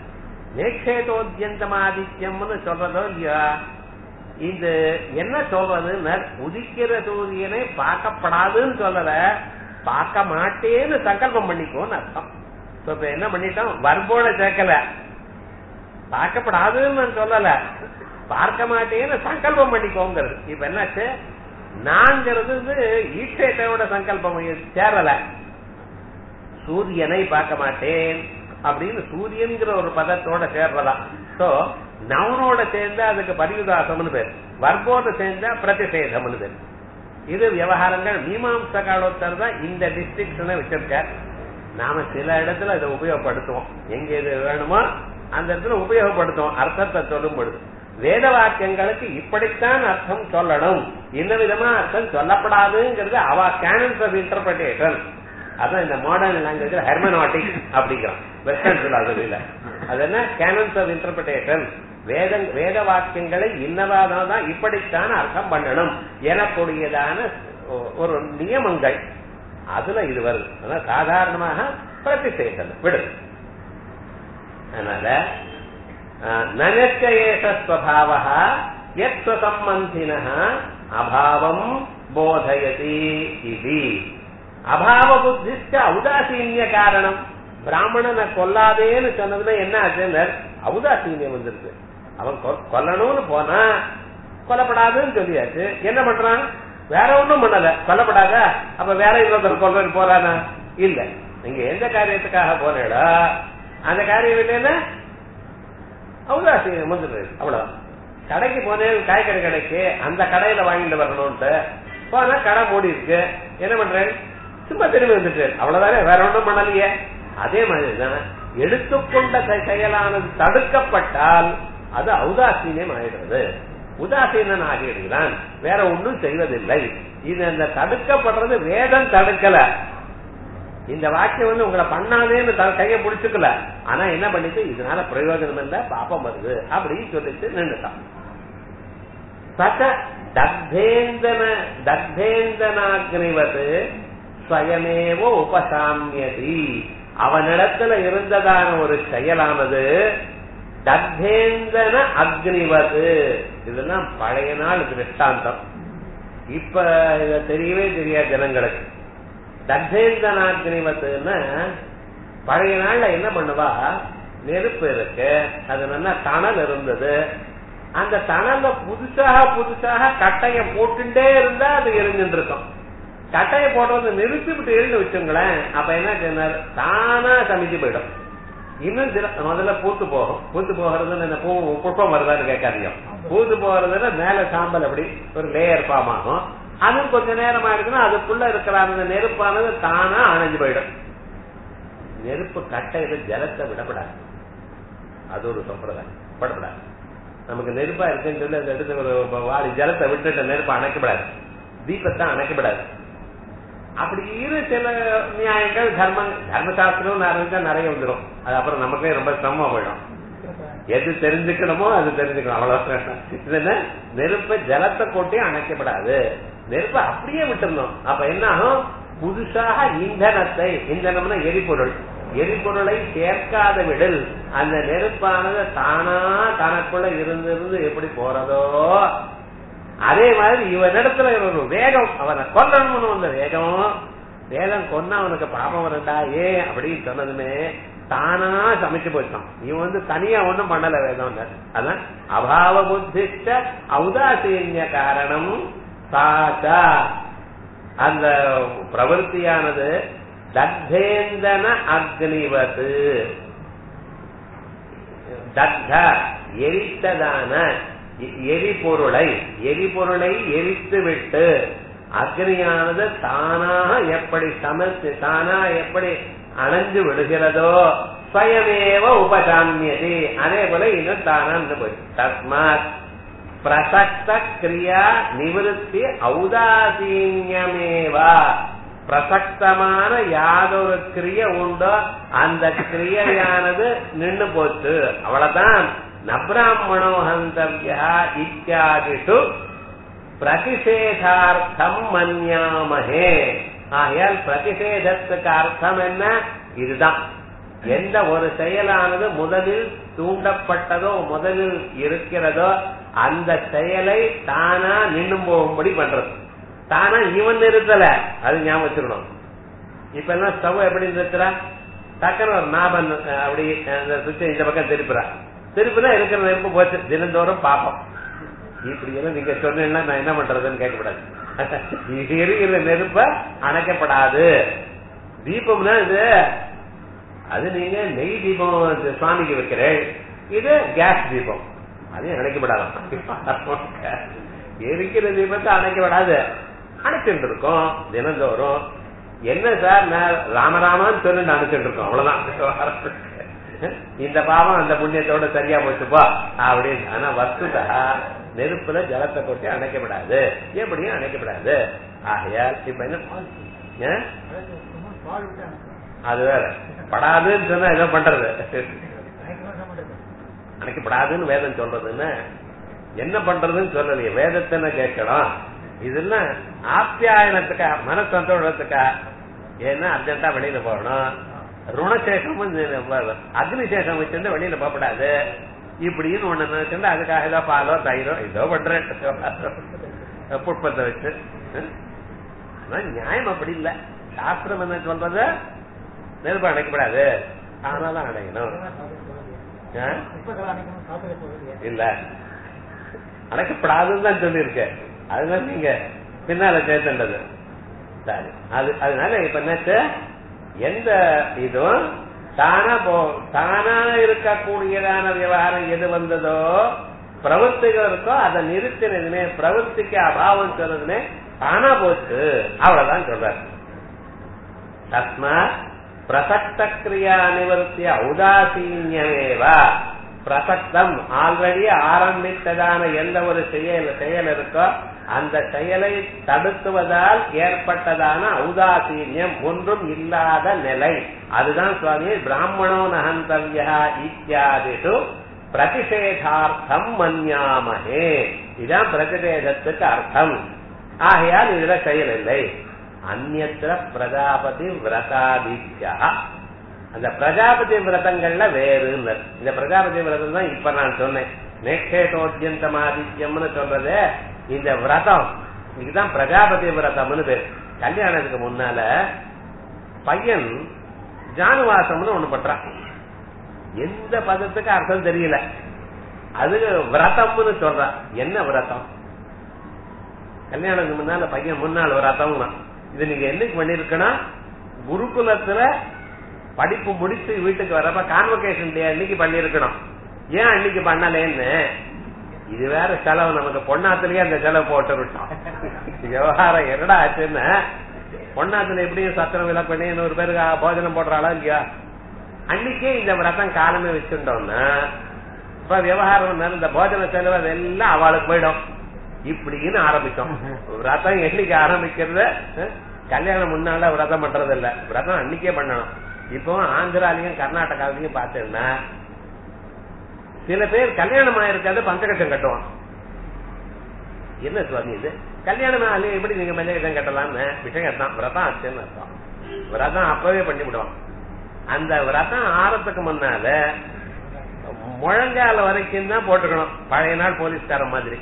நேக்ஷேதோத்யந்தமாதித்யம்னு சொல்றதோ இல்லையா, இது என்ன சொல்றது, உதிக்கிற சூரியனை பார்க்கப்படாதுன்னு சொல்லல, பார்க்க மாட்டேன்னு சங்கல்பம் பண்ணிக்கோன்னு அர்த்தம். இப்ப என்ன பண்ணிட்டோம், வர்போட சேர்க்கல, பார்க்கப்படாதுன்னு சொல்லல, பார்க்க மாட்டேன்னு சங்கல்பம் பண்ணிக்கோங்கிறது. இப்ப என்னாச்சு, நான்கிறது ஈட்சேட்டோட சங்கல்பம் சேரல. சூரியனை பார்க்க மாட்டேன் அப்படின்னு சூரியன்கிற ஒரு பதத்தோட சேர்றதா. சோ நவனோட சேர்ந்தா அதுக்கு பரியுதாசம்னு பேர், வர்போட சேர்ந்தா பிரதிஷேதம்னு பேர். இது விவகாரங்கள் மீமாம்ச காலோத்தர் தான் இந்த டிஸ்டிங்ஷனை வச்சிருக்க. நாம சில இடத்துல இதை உபயோகப்படுத்துவோம், எங்க இது வேணுமோ அந்த இடத்துல உபயோகப்படுத்துவோம் அர்த்தத்தை சொல்லும் பொழுது. வேத வாக்கியங்களுக்கு இப்படித்தான் அர்த்தம் சொல்லணும், இந்த விதமா அர்த்தம் சொல்லப்படாதுங்கிறது அவ கேனன்ஸ் ஆஃப் இன்டர்பிரேஷன். அதான் இந்த மாடர்ன் லாங்குவேஜ்ல ஹெர்மனாட்டிக் அப்படிங்கிறோம், வெஸ்டர்ன் பிலாசபில. அது என்ன கேனன்ஸ் ஆஃப் இன்டர்பிரேஷன். வேத வேத வாக்கியங்களை இன்னவாதான் இப்படித்தான் அர்த்தம் பண்ணணும் எனக்கூடியதான ஒரு நியமங்கள் அதுல இது வருது. அதனால சாதாரணமாக பிரதிஷேதம் விடு. அதனால நனச்சேஷஸ்வபாவ யத்வசம்பந்தின அபாவம் போதயதி இது. அபாவ புத்திச்ச ஔதாசீன்ய காரணம். பிராமணனை கொல்லாதேன்னு சொன்னதுல என்ன ஆச்சு, ஔதாசீன்யம் வந்துருக்கு. அவன் கொல்லணும்னு போனா கொல்லப்படாதுன்னு சொல்லியாச்சு. என்ன பண்றான், வேற ஒண்ணும் பண்ணல, கொல்லப்படாத. அப்ப வேற இன்னொருத்தர் கொல்றது போறானா? இல்ல. நீங்க எந்த காரியத்துக்காக போனீங்களோ அந்த காரியம் இல்லைன்னா ஔதாசீனம் அவ்வளவு. கடைக்கு போனேன், காய்கறி கடைக்கு, அந்த கடையில வாங்கிட்டு வரணும்ட்டு போனா கடை மூடி இருக்கு, என்ன பண்றேன், சும்மா திரும்பி வந்துட்டேன், அவ்வளவுதானே, வேற ஒன்றும் பண்ணலையே. அதே மாதிரிதான் எடுத்துக்கொண்ட செயலானது தடுக்கப்பட்டால் அது ஔதாசீனம் ஆயிடுறது, உதாசீனன் ஆகிடுகிறான், வேற ஒன்றும் செய்வதில்லை. இது அந்த தடுக்கப்படுறது வேதம் தடுக்கல, இந்த வாக்கியம் வந்து உங்களை பண்ணாதேன்னு கையை பிடிச்சுக்கல, ஆனா என்ன பண்ணிட்டு இதனால பிரயோஜனம் இல்ல, பாப்பம் வருது அப்படின்னு சொல்லிட்டு நின்றுட்டான். சக தத்தேந்தன தத்தேந்தனாக்னிவது ஸ்வயமேவோ உபசாமியதி, அவனிடத்துல இருந்ததான ஒரு செயலானது தத்தேந்தன அக்னிவது, இதெல்லாம் பழைய நாள் திருஷ்டாந்தம், இப்ப இத தெரியவே தெரியாது ஜனங்களுக்கு. தத்தேந்தனாக்னிவத்துன்னா பழைய நாள்ல என்ன பண்ணுவா, நெருப்பு இருக்கு, அது நல்லா தணல் இருந்தது, அந்த தணல்ல புதுசாக புதுசாக கட்டைய போட்டுட்டே இருந்தா அது எரிஞ்சுட்டு இருக்கும். கட்டைய போட்டு நிறுத்தி விட்டு எரிஞ்சு வச்சுங்களேன், அப்ப என்ன சொன்னார், தானா சமைச்சு போயிடும். இன்னும் சில முதல்ல பூத்து போகும், பூத்து போகிறதுன்னு பூ புஷ்பம் வருதான்னு கேட்காதீங்க, பூத்து போறதுல மேல சாம்பல் அப்படி ஒரு லேயர் ஃபார்ம் ஆகும், அது கொஞ்ச நேரம் ஆயிடுச்சுன்னா அதுக்குள்ள இருக்கிற அந்த நெருப்பானது தானா அணைஞ்சு போயிடும். நெருப்பு கட்டையில ஜலத்தை விடப்படாது, அது ஒரு சம்பிரதாயம், படப்படாது. நமக்கு நெருப்பா இருக்குன்னு சொல்லி அந்த இடத்துல ஒரு வாடி ஜலத்தை விட்டுட்ட நெருப்பை அணைக்கப்படாது, தீபத்தை அணைக்கப்படாது. அப்படி இரு சில நியாயங்கள் தர்ம தர்மசாஸ்திரம் ஆரம்பிச்சா நிறைய வந்துடும், அது அப்புறம் நமக்கே ரொம்ப சிரமம் போயிடும். எது தெரிஞ்சுக்கணுமோ அது தெரிஞ்சுக்கணும், அவ்வளவு. இது என்ன, நெருப்பை ஜலத்தை கொட்டி அணைக்கப்படாது, நெருப்பை அப்படியே விட்டுருந்தோம். அப்ப என்ன ஆகும், புதுசாக இந்தனத்தை, இந்தனம்னா எரிபொருள், எரிபொருளை சேர்க்காத விடல் அந்த நெருப்பானது தானா தனக்குள்ள இருந்து எப்படி போறதோ அதே மாதிரி இவனிடத்துல ஒரு வேகம், அவனை கொல்லணும்னு வந்த வேகம், வேகம் கொன்னா அவனுக்கு பாபம் வரண்டா ஏ அப்படின்னு சொன்னதுமே தானா சமைச்சு போயிட்டான். இவன் வந்து தனியா ஒண்ணும் பண்ணல வேதம். அதான் அபாவ புத்திஷ்ட ஔதாசீன்ய காரணம் சாச்சா, அந்த பிரவருத்தியானது தத்தேந்தன அக்னிவது, தத்த எரித்ததான எரிபொருளை எரிபொருளை எரித்து விட்டு அக்னியானது தானாக எப்படி சமைத்து தானா எப்படி அணைஞ்சு விடுகிறதோ ஸ்வயமேவ உபசாமியதி, அதே போல இன்னும் தானா போயிடுச்சு. தஸ்மாத் பிரசக்த கிரியா நிவர்த்தி ஔதாசீன்யமேவா, பிரசக்தமான யாதொரு கிரிய உண்டோ அந்த கிரியையானது நின்று போச்சு, அவ்வளவுதான். நப்ராமணோ ஹந்தவ்யா இத்தியாதிஷு பிரதிஷேதார்த்தம் மன்யாமஹே. ஆகையால் பிரதிஷேதத்துக்கு அர்த்தம் என்ன, இதுதான். எந்த ஒரு செயலானது முதலில் தூண்டப்பட்டதோ முதலில் இருக்கிறதோ அந்த செயலை தானா நின்னும் போகும்படி பண்றது, தானா இவன் நிறுத்தல, அது ஞாபகம் வச்சுக்கணும். இப்ப எல்லாம் ஸ்டவ் எப்படி நிறுத்துறா, டக்குனு ஒரு நாபன் அப்படி அந்த சுவிட்சை இந்த பக்கம் திருப்புறா, திருப்பினா இருக்கிற நெருப்பு போச்சு, தினந்தோறும் பாப்போம். இப்படி எல்லாம் நீங்க சொன்னீங்கன்னா நான் என்ன பண்றதுன்னு கேட்கக்கூடாது. இருக்கிற நெருப்ப அணைக்கப்படாது. தீபம்னா இது, அது நீங்க நெய் தீபம் சுவாமிக்கு வைக்கிறேன், இது கேஸ் தீபம், அதையும் அணைக்கப்படாதான். இருக்கிற தீபத்தை அணைக்கப்படாது, அணைச்சுட்டு இருக்கோம் தினந்தோறும். என்ன சார் நான் ராமராமான்னு சொல்லி அணைச்சுட்டு இருக்கோம், அவ்வளவுதான். இந்த பாவம் அந்த புண்ணியத்தோட சரியா போச்சுப்பா அப்படின்னு. ஆனா வஸ்துதா நெருப்புல ஜலத்தை கொட்டி அணைக்கப்படாது, எப்படியும் அணைக்கப்படாது. ஆகையால் இப்ப என்ன அது வேற படாதுன்னு சொன்னா என்ன பண்றது, அணைக்கப்படாதுன்னு வேதம் சொல்றதுன்னு என்ன பண்றதுன்னு சொல்லலையே, வேதத்தை கேட்கணும். இதெல்லாம் ஆப்யாயனத்துக்கா, மனசந்தோஷத்துக்கா, ஏன்னா அர்ஜென்டா வெளியில போகணும், ருணசேஷம் அக்னிசேஷம் வச்சிருந்து வெளியில போகப்படாது, இப்படின்னு ஒண்ணு நினைச்சு அதுக்காக ஏதோ பாலோ தயிரோ ஏதோ பண்றேன் புஷ்பத்தை வச்சு. நியாயம் அப்படி இல்ல, சாஸ்திரம் என்ன சொல்றது, நெருப்பு அணைக்கப்படாது, ஆனாலும் அணைக்கணும் இல்ல, அணைக்கப்படாதுன்னு தான் சொல்லி இருக்கேன். அதுதான் நீங்க பின்னால சேர்த்துண்டது. சரி, அது அதனால இப்ப என்னாச்சு, எந்த இதுவும் தானா போ தானா இருக்கக்கூடியதான விவகாரம் எது வந்ததோ பிரவൃத்திகள் இருக்கோ அதை நிறுத்தினதுமே பிரவൃத்திக்கு அபாவம் சொன்னதுமே தானா போச்சு அவ்வளவுதான் சொல்றாரு. தஸ்மா பிரசக்த கிரியா நிவர்த்திய ஔதாசீன்யமேவா பிரசக்தம் ஆல்ரெடி ஆரம்பித்ததான எந்த ஒரு செயல் செயல் இருக்கோ அந்த செயலை தடுத்துவதால் ஏற்பட்டதான ஔதாசீன்யம் ஒன்றும் இல்லாத நிலை அதுதான் சுவாமி பிராமணோ நகந்தவ்யா இத்தியாதிஷு பிரதிஷேதார்த்தம் மன்யாமஹே. இதான் பிரதிஷேதத்துக்கு அர்த்தம். ஆகையால் இதுல செயல் இல்லை. அந்நியத்திர பிரஜாபதி விரதாதித்யா அந்த பிரஜாபதி விரதங்கள்ல வேறு. இந்த பிரஜாபதி விரதம் தான் இப்ப நான் சொன்னேன். நேஷேட்டோத்யந்தமாதித்யம்னு சொல்றது இந்த விரதம். இதுதான் பிரஜாபதி விரதம்னு பேர். கல்யாணத்துக்கு முன்னால பையன் ஜானுவாசம்னு ஒண்ணு பண்றான். எந்த பதத்துக்கு அர்த்தம் தெரியல. அது விரதம்னு சொல்றான். என்ன விரதம்? கல்யாணத்துக்கு முன்னால பையன் முன்னாள் விரதம். இது நீங்க என்னைக்கு பண்ணிருக்கணும்? குருகுலத்துல படிப்பு முடிச்சு வீட்டுக்கு வரப்ப கான்வகேஷன் டே அன்னைக்கு பண்ணிருக்கணும். ஏன் அன்னைக்கு பண்ணலேன்னு இது வேற செலவு. நமக்கு பொன்னாத்துலயே அந்த செலவு போட்டு விட்டோம். விவகாரம் என்னடா ஆச்சுன்னு பொன்னாத்துல எப்படியும் சத்திரம் விலை பண்ணி நூறு பேருக்கு போஜனம் போடுறாளா இல்லையா? அன்னைக்கே இந்த விரதம் காலமே வச்சுட்டோம்னா இப்ப விவகாரம் இந்த போஜன செலவு அதெல்லாம் அவளுக்கு போயிடும். இப்படின்னு ஆரம்பிச்சோம். விரதம் என்னைக்கு ஆரம்பிக்கிறது? கல்யாணம் முன்னால விரதம் பண்றது இல்ல, விரதம் அன்னைக்கே பண்ணணும். இப்போ ஆந்திராலையும் கர்நாடகாவிலையும் பார்த்தேன்னா சில பேர் கல்யாணம் ஆயிருக்காது பஞ்சகட்டம் கட்டுவான். என்ன சுவாமி இது? கல்யாணம் ஆகலையே எப்படி நீங்க பஞ்சகட்டம் கட்டலாம்னு விஷயம் தான். விரதம் ஆச்சுன்னு அர்த்தம். விரதம் அப்பவே பண்ணி விடுவான். அந்த விரதம் ஆறதுக்கு முன்னால முழங்கால வரைக்கும் தான் போட்டுக்கணும். பழைய நாள் போலீஸ்கார மாதிரி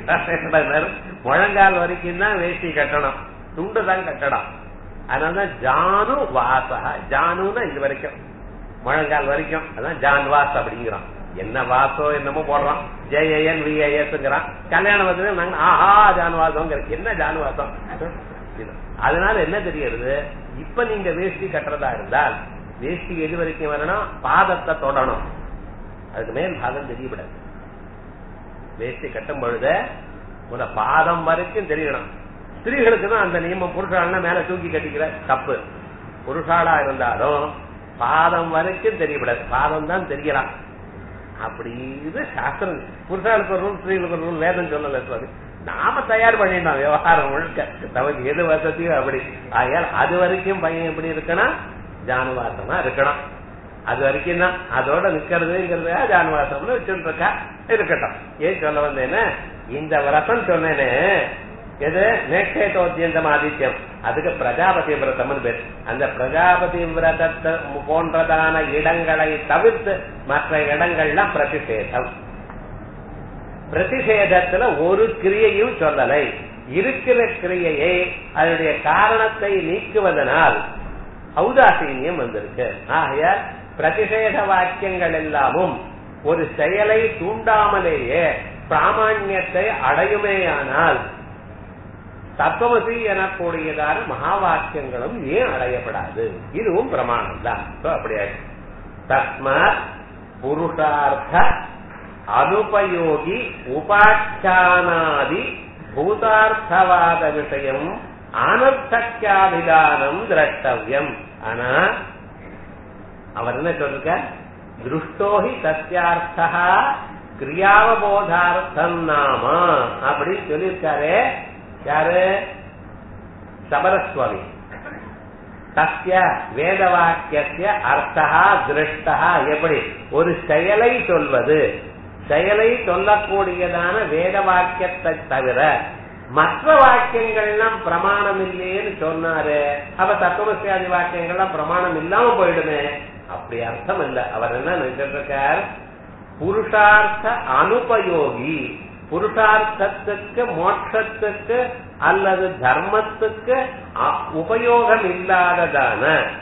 முழங்கால் வரைக்கும் தான் வேஷ்டி கட்டணும், துண்டு தான் கட்டணும். அதனாலதான் ஜானு வாசா. ஜானுன்னா இது வரைக்கும் முழங்கால் வரைக்கும். அதான் ஜான் வாஸ் அப்படிங்கிறான். என்ன வாசோ என்னமோ போடுறான். ஜேஏஎன் விஏஎஸ்ங்கிறான். கல்யாணம் வந்து நாங்க ஆஹா ஜானுவாசம். என்ன ஜானுவாசம்? அதனால என்ன தெரியுது? இப்ப நீங்க வேஷ்டி கட்டுறதா இருந்தால் வேஷ்டி எது வரைக்கும் வரணும்? பாதத்தை தொடணும். அதுக்கு மேல் பாதம் தெரியப்படாது. வேஷ்டி கட்டும் பொழுது ஒரு பாதம் வரைக்கும் தெரியணும். ஸ்திரீகளுக்கு தான் அந்த நியமம். புருஷாலா மேல தூக்கி கட்டிக்கிற தப்பு. புருஷாலா இருந்தாலும் பாதம் வரைக்கும் தெரியப்படாது. பாதம் தான் தெரியலாம். அப்படி இது சாஸ்திரம். புருஷாளுக்கு ஒரு ரூல், ஸ்திரீகளுக்கு ஒரு ரூல். வேதம் சொல்லல சுவாமி. நாம தயார் பண்ணிட்டோம் விவகாரம் முழுக்க. நமக்கு எது வசதியோ அப்படி. ஆகையால் அது வரைக்கும் பையன் எப்படி இருக்கணும்? ஜானுவாசமா இருக்கணும். அது வரைக்கும் தான். அதோட நிக்கிறதுங்கிறது ஜானுவாசம்னு வச்சுட்டு இருக்கா. இருக்கட்டும். ஏன் சொல்ல வந்தேன்னு இந்த விரதம் சொன்னேன்னு எது நேஷேட்டோத்யந்தம் ஆதித்யம் அதுக்கு பிரஜாபதி விரதம்னு பேர். அந்த பிரஜாபதி விரதத்தை போன்றதான இடங்களை தவிர்த்து மற்ற இடங்கள்லாம் பிரதிஷேதம். பிரதிஷேதத்துல ஒரு கிரியையும் சொல்லலை. இருக்கிற கிரியையை அதனுடைய காரணத்தை நீக்குவதனால் ஔதாசீன்யம் வந்திருக்கு. ஆகையால் பிரதிஷேத வாக்கியங்கள் எல்லாமும் ஒரு செயலை தூண்டாமலேயே பிராமணியத்தை அடையுமேயானால் தத்துவமசி எனக்கூடியதான மகா வாக்கியங்களும் ஏன் அடையப்படாது? இதுவும் பிரமாணம் தான். அப்படியா? தஸ்மாத் புருஷார்த்த அனுபயோகி உபாச்சானாதி பூதார்த்தவாத விஷயம் அனர்த்தக்கியாபிதானம் திரஷ்டவியம். ஆனா அவர் என்ன சொல்ற? திருஷ்டோஹி சத்யார்த்தா கிரியாவபோதார்த்தம் நாம அப்படின்னு சொல்லியிருக்காரு. யாரு? சபரஸ்வாமி. தஸ்ய வேத வாக்கிய அர்த்தா திருஷ்டா. எப்படி ஒரு செயலை சொல்வது, செயலை சொல்லக்கூடியதான வேத வாக்கியத்தை தவிர மற்ற வாக்கியங்கள்லாம் பிரமாணம் இல்லையேன்னு சொன்னாரு. அப்ப தத்துவமசியாதி வாக்கியங்கள்லாம் பிரமாணம் இல்லாம போயிடுமே. அப்படி அர்த்தம் இல்ல. அவர் என்ன நினைச்சிருக்கார்? புருஷார்த்த அனுபயோகி, புருஷார்த்தத்துக்கு மோட்சத்துக்கு அல்லது தர்மத்துக்கு உபயோகம் இல்லாததான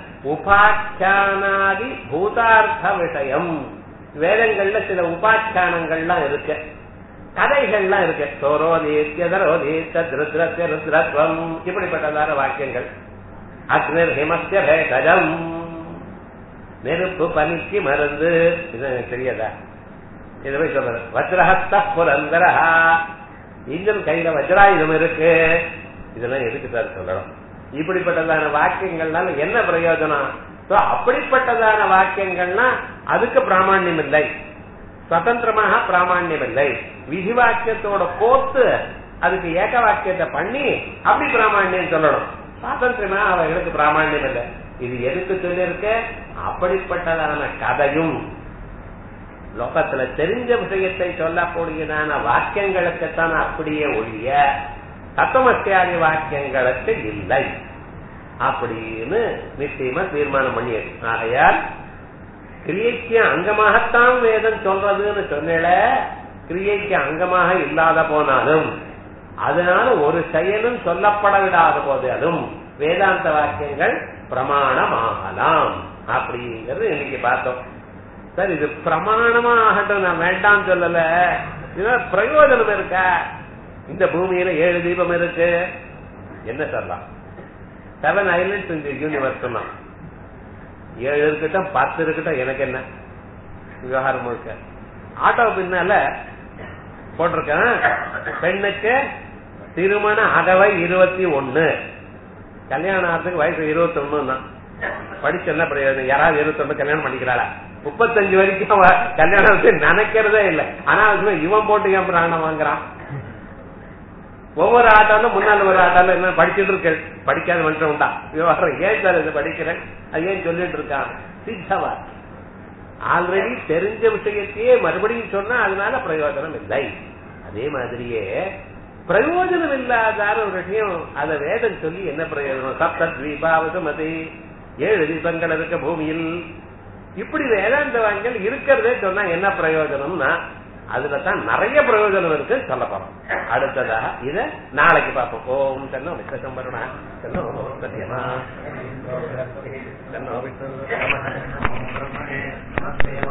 உபாச்சானாதி பூதார்த்த விஷயம். வேதங்கள்ல சில உபாச்சானங்கள்லாம் இருக்கு, கதைகள்லாம் இருக்கு. சோரோதீத்யதரோதீத்த திருத்ரத்ய ருத்ரத்வம் இப்படிப்பட்டதான வாக்கியங்கள். அக்னிர் ஹிமஸ்ய பேதஜம் நெருப்பு பனிக்கு மருந்து. இது தெரியாதா? இதை போய் சொல்றது. வஜ்ரஹஸ்த புரந்தரஹா, இன்ஜன் கையில வஜ்ராயுதம் இருக்கு. இதெல்லாம் எதுக்கு சார் சொல்லணும்? இப்படிப்பட்டதான வாக்கியங்கள்னால என்ன பிரயோஜனம்? அப்படிப்பட்டதான வாக்கியங்கள்னா அதுக்கு பிராமணியம் இல்லை, சுதந்திரமாக பிராமணியம் இல்லை. விதி வாக்கியத்தோட கோர்த்து அதுக்கு ஏக வாக்கியத்தை பண்ணி அப்படி பிராமணியம் சொல்லணும். சுதந்திரமா அவர்களுக்கு பிராமணியம் இல்லை. இது எதுக்கு சொல்லிருக்க? அப்படிப்பட்டதான கதையும் லோகத்துல தெரிஞ்ச விஷயத்தை சொல்லக்கூடியதான வாக்கியங்களுக்குத்தான் அப்படியே ஒழிய தத்துவமத்தியாதி வாக்கியங்களுக்கு இல்லை அப்படின்னு நிச்சயமா தீர்மானம் பண்ணி. ஆகையால் கிரியைக்கு அங்கமாகத்தான் வேதம் சொல்றதுன்னு சொன்னல, கிரியைக்கு அங்கமாக இல்லாத போனாலும் அதனால ஒரு செயலும் சொல்லப்பட விடாத போதாலும் வேதாந்த வாக்கியங்கள் பிரமாணமாகலாம் அப்படிங்கறது இன்னைக்கு பார்த்தோம். சார் இது பிரமாணமா ஆகட்டும், நான் வேண்டாம் சொல்லல. இதனால பிரயோஜனம் இருக்கா? இந்த பூமியில ஏழு தீபம் இருக்கு, என்ன சொல்லலாம்? செவன் ஐலண்ட்ஸ் இந்த யூனிவர்ஸ் சொன்னான். ஏழு இருக்கட்டும் பத்து இருக்கட்டும், எனக்கு என்ன விவகாரம் முழுக்க. ஆட்டோ பின்னால போட்டிருக்கேன், பெண்ணுக்கு திருமண அகவை இருபத்தி ஒன்னு, கல்யாணம் ஆகிறதுக்கு வயசு இருபத்தி ஒன்னு தான். படிச்சு என்ன பிரயோஜனம்? யாராவது இருபத்தி ஒண்ணு கல்யாணம் பண்ணிக்கிறாளா? முப்பத்தஞ்சு வரைக்கும் கல்யாணம் நினைக்கிறதே இல்லை. ஆனா இவன் போட்டு ஏன் பிராணம் வாங்குறான்? ஒவ்வொரு ஆட்டாலும் முன்னாள் ஒரு ஆட்டாலும் என்ன படிச்சுட்டு இருக்க, படிக்காத மனுஷன் உண்டா? விவகாரம் ஏன் சார் இது படிக்கிறேன், அது ஏன் சொல்லிட்டு இருக்கான்? சித்தவா ஆல்ரெடி தெரிஞ்ச விஷயத்தையே மறுபடியும் சொன்னா அதனால பிரயோஜனம் இல்லை. அதே மாதிரியே பிரயோஜனம் இல்லாத ஒரு விஷயம் அதை வேதம் சொல்லி என்ன பிரயோஜனம்? சப்த தீபாவசமதி, ஏழு தீபங்கள் இருக்க பூமியில், இப்படி வேதாந்த வாங்கல் இருக்கிறதே சொன்னா என்ன பிரயோஜனம்னா அதுலதான் நிறைய பிரயோஜனம் இருக்கு சொல்ல போறோம். அடுத்ததாக இத நாளைக்கு பார்ப்போம். ஓம் தன்னோ விஸ்வசம்பரண தன்னோ சத்யமா தன்னோ விஷ்ணு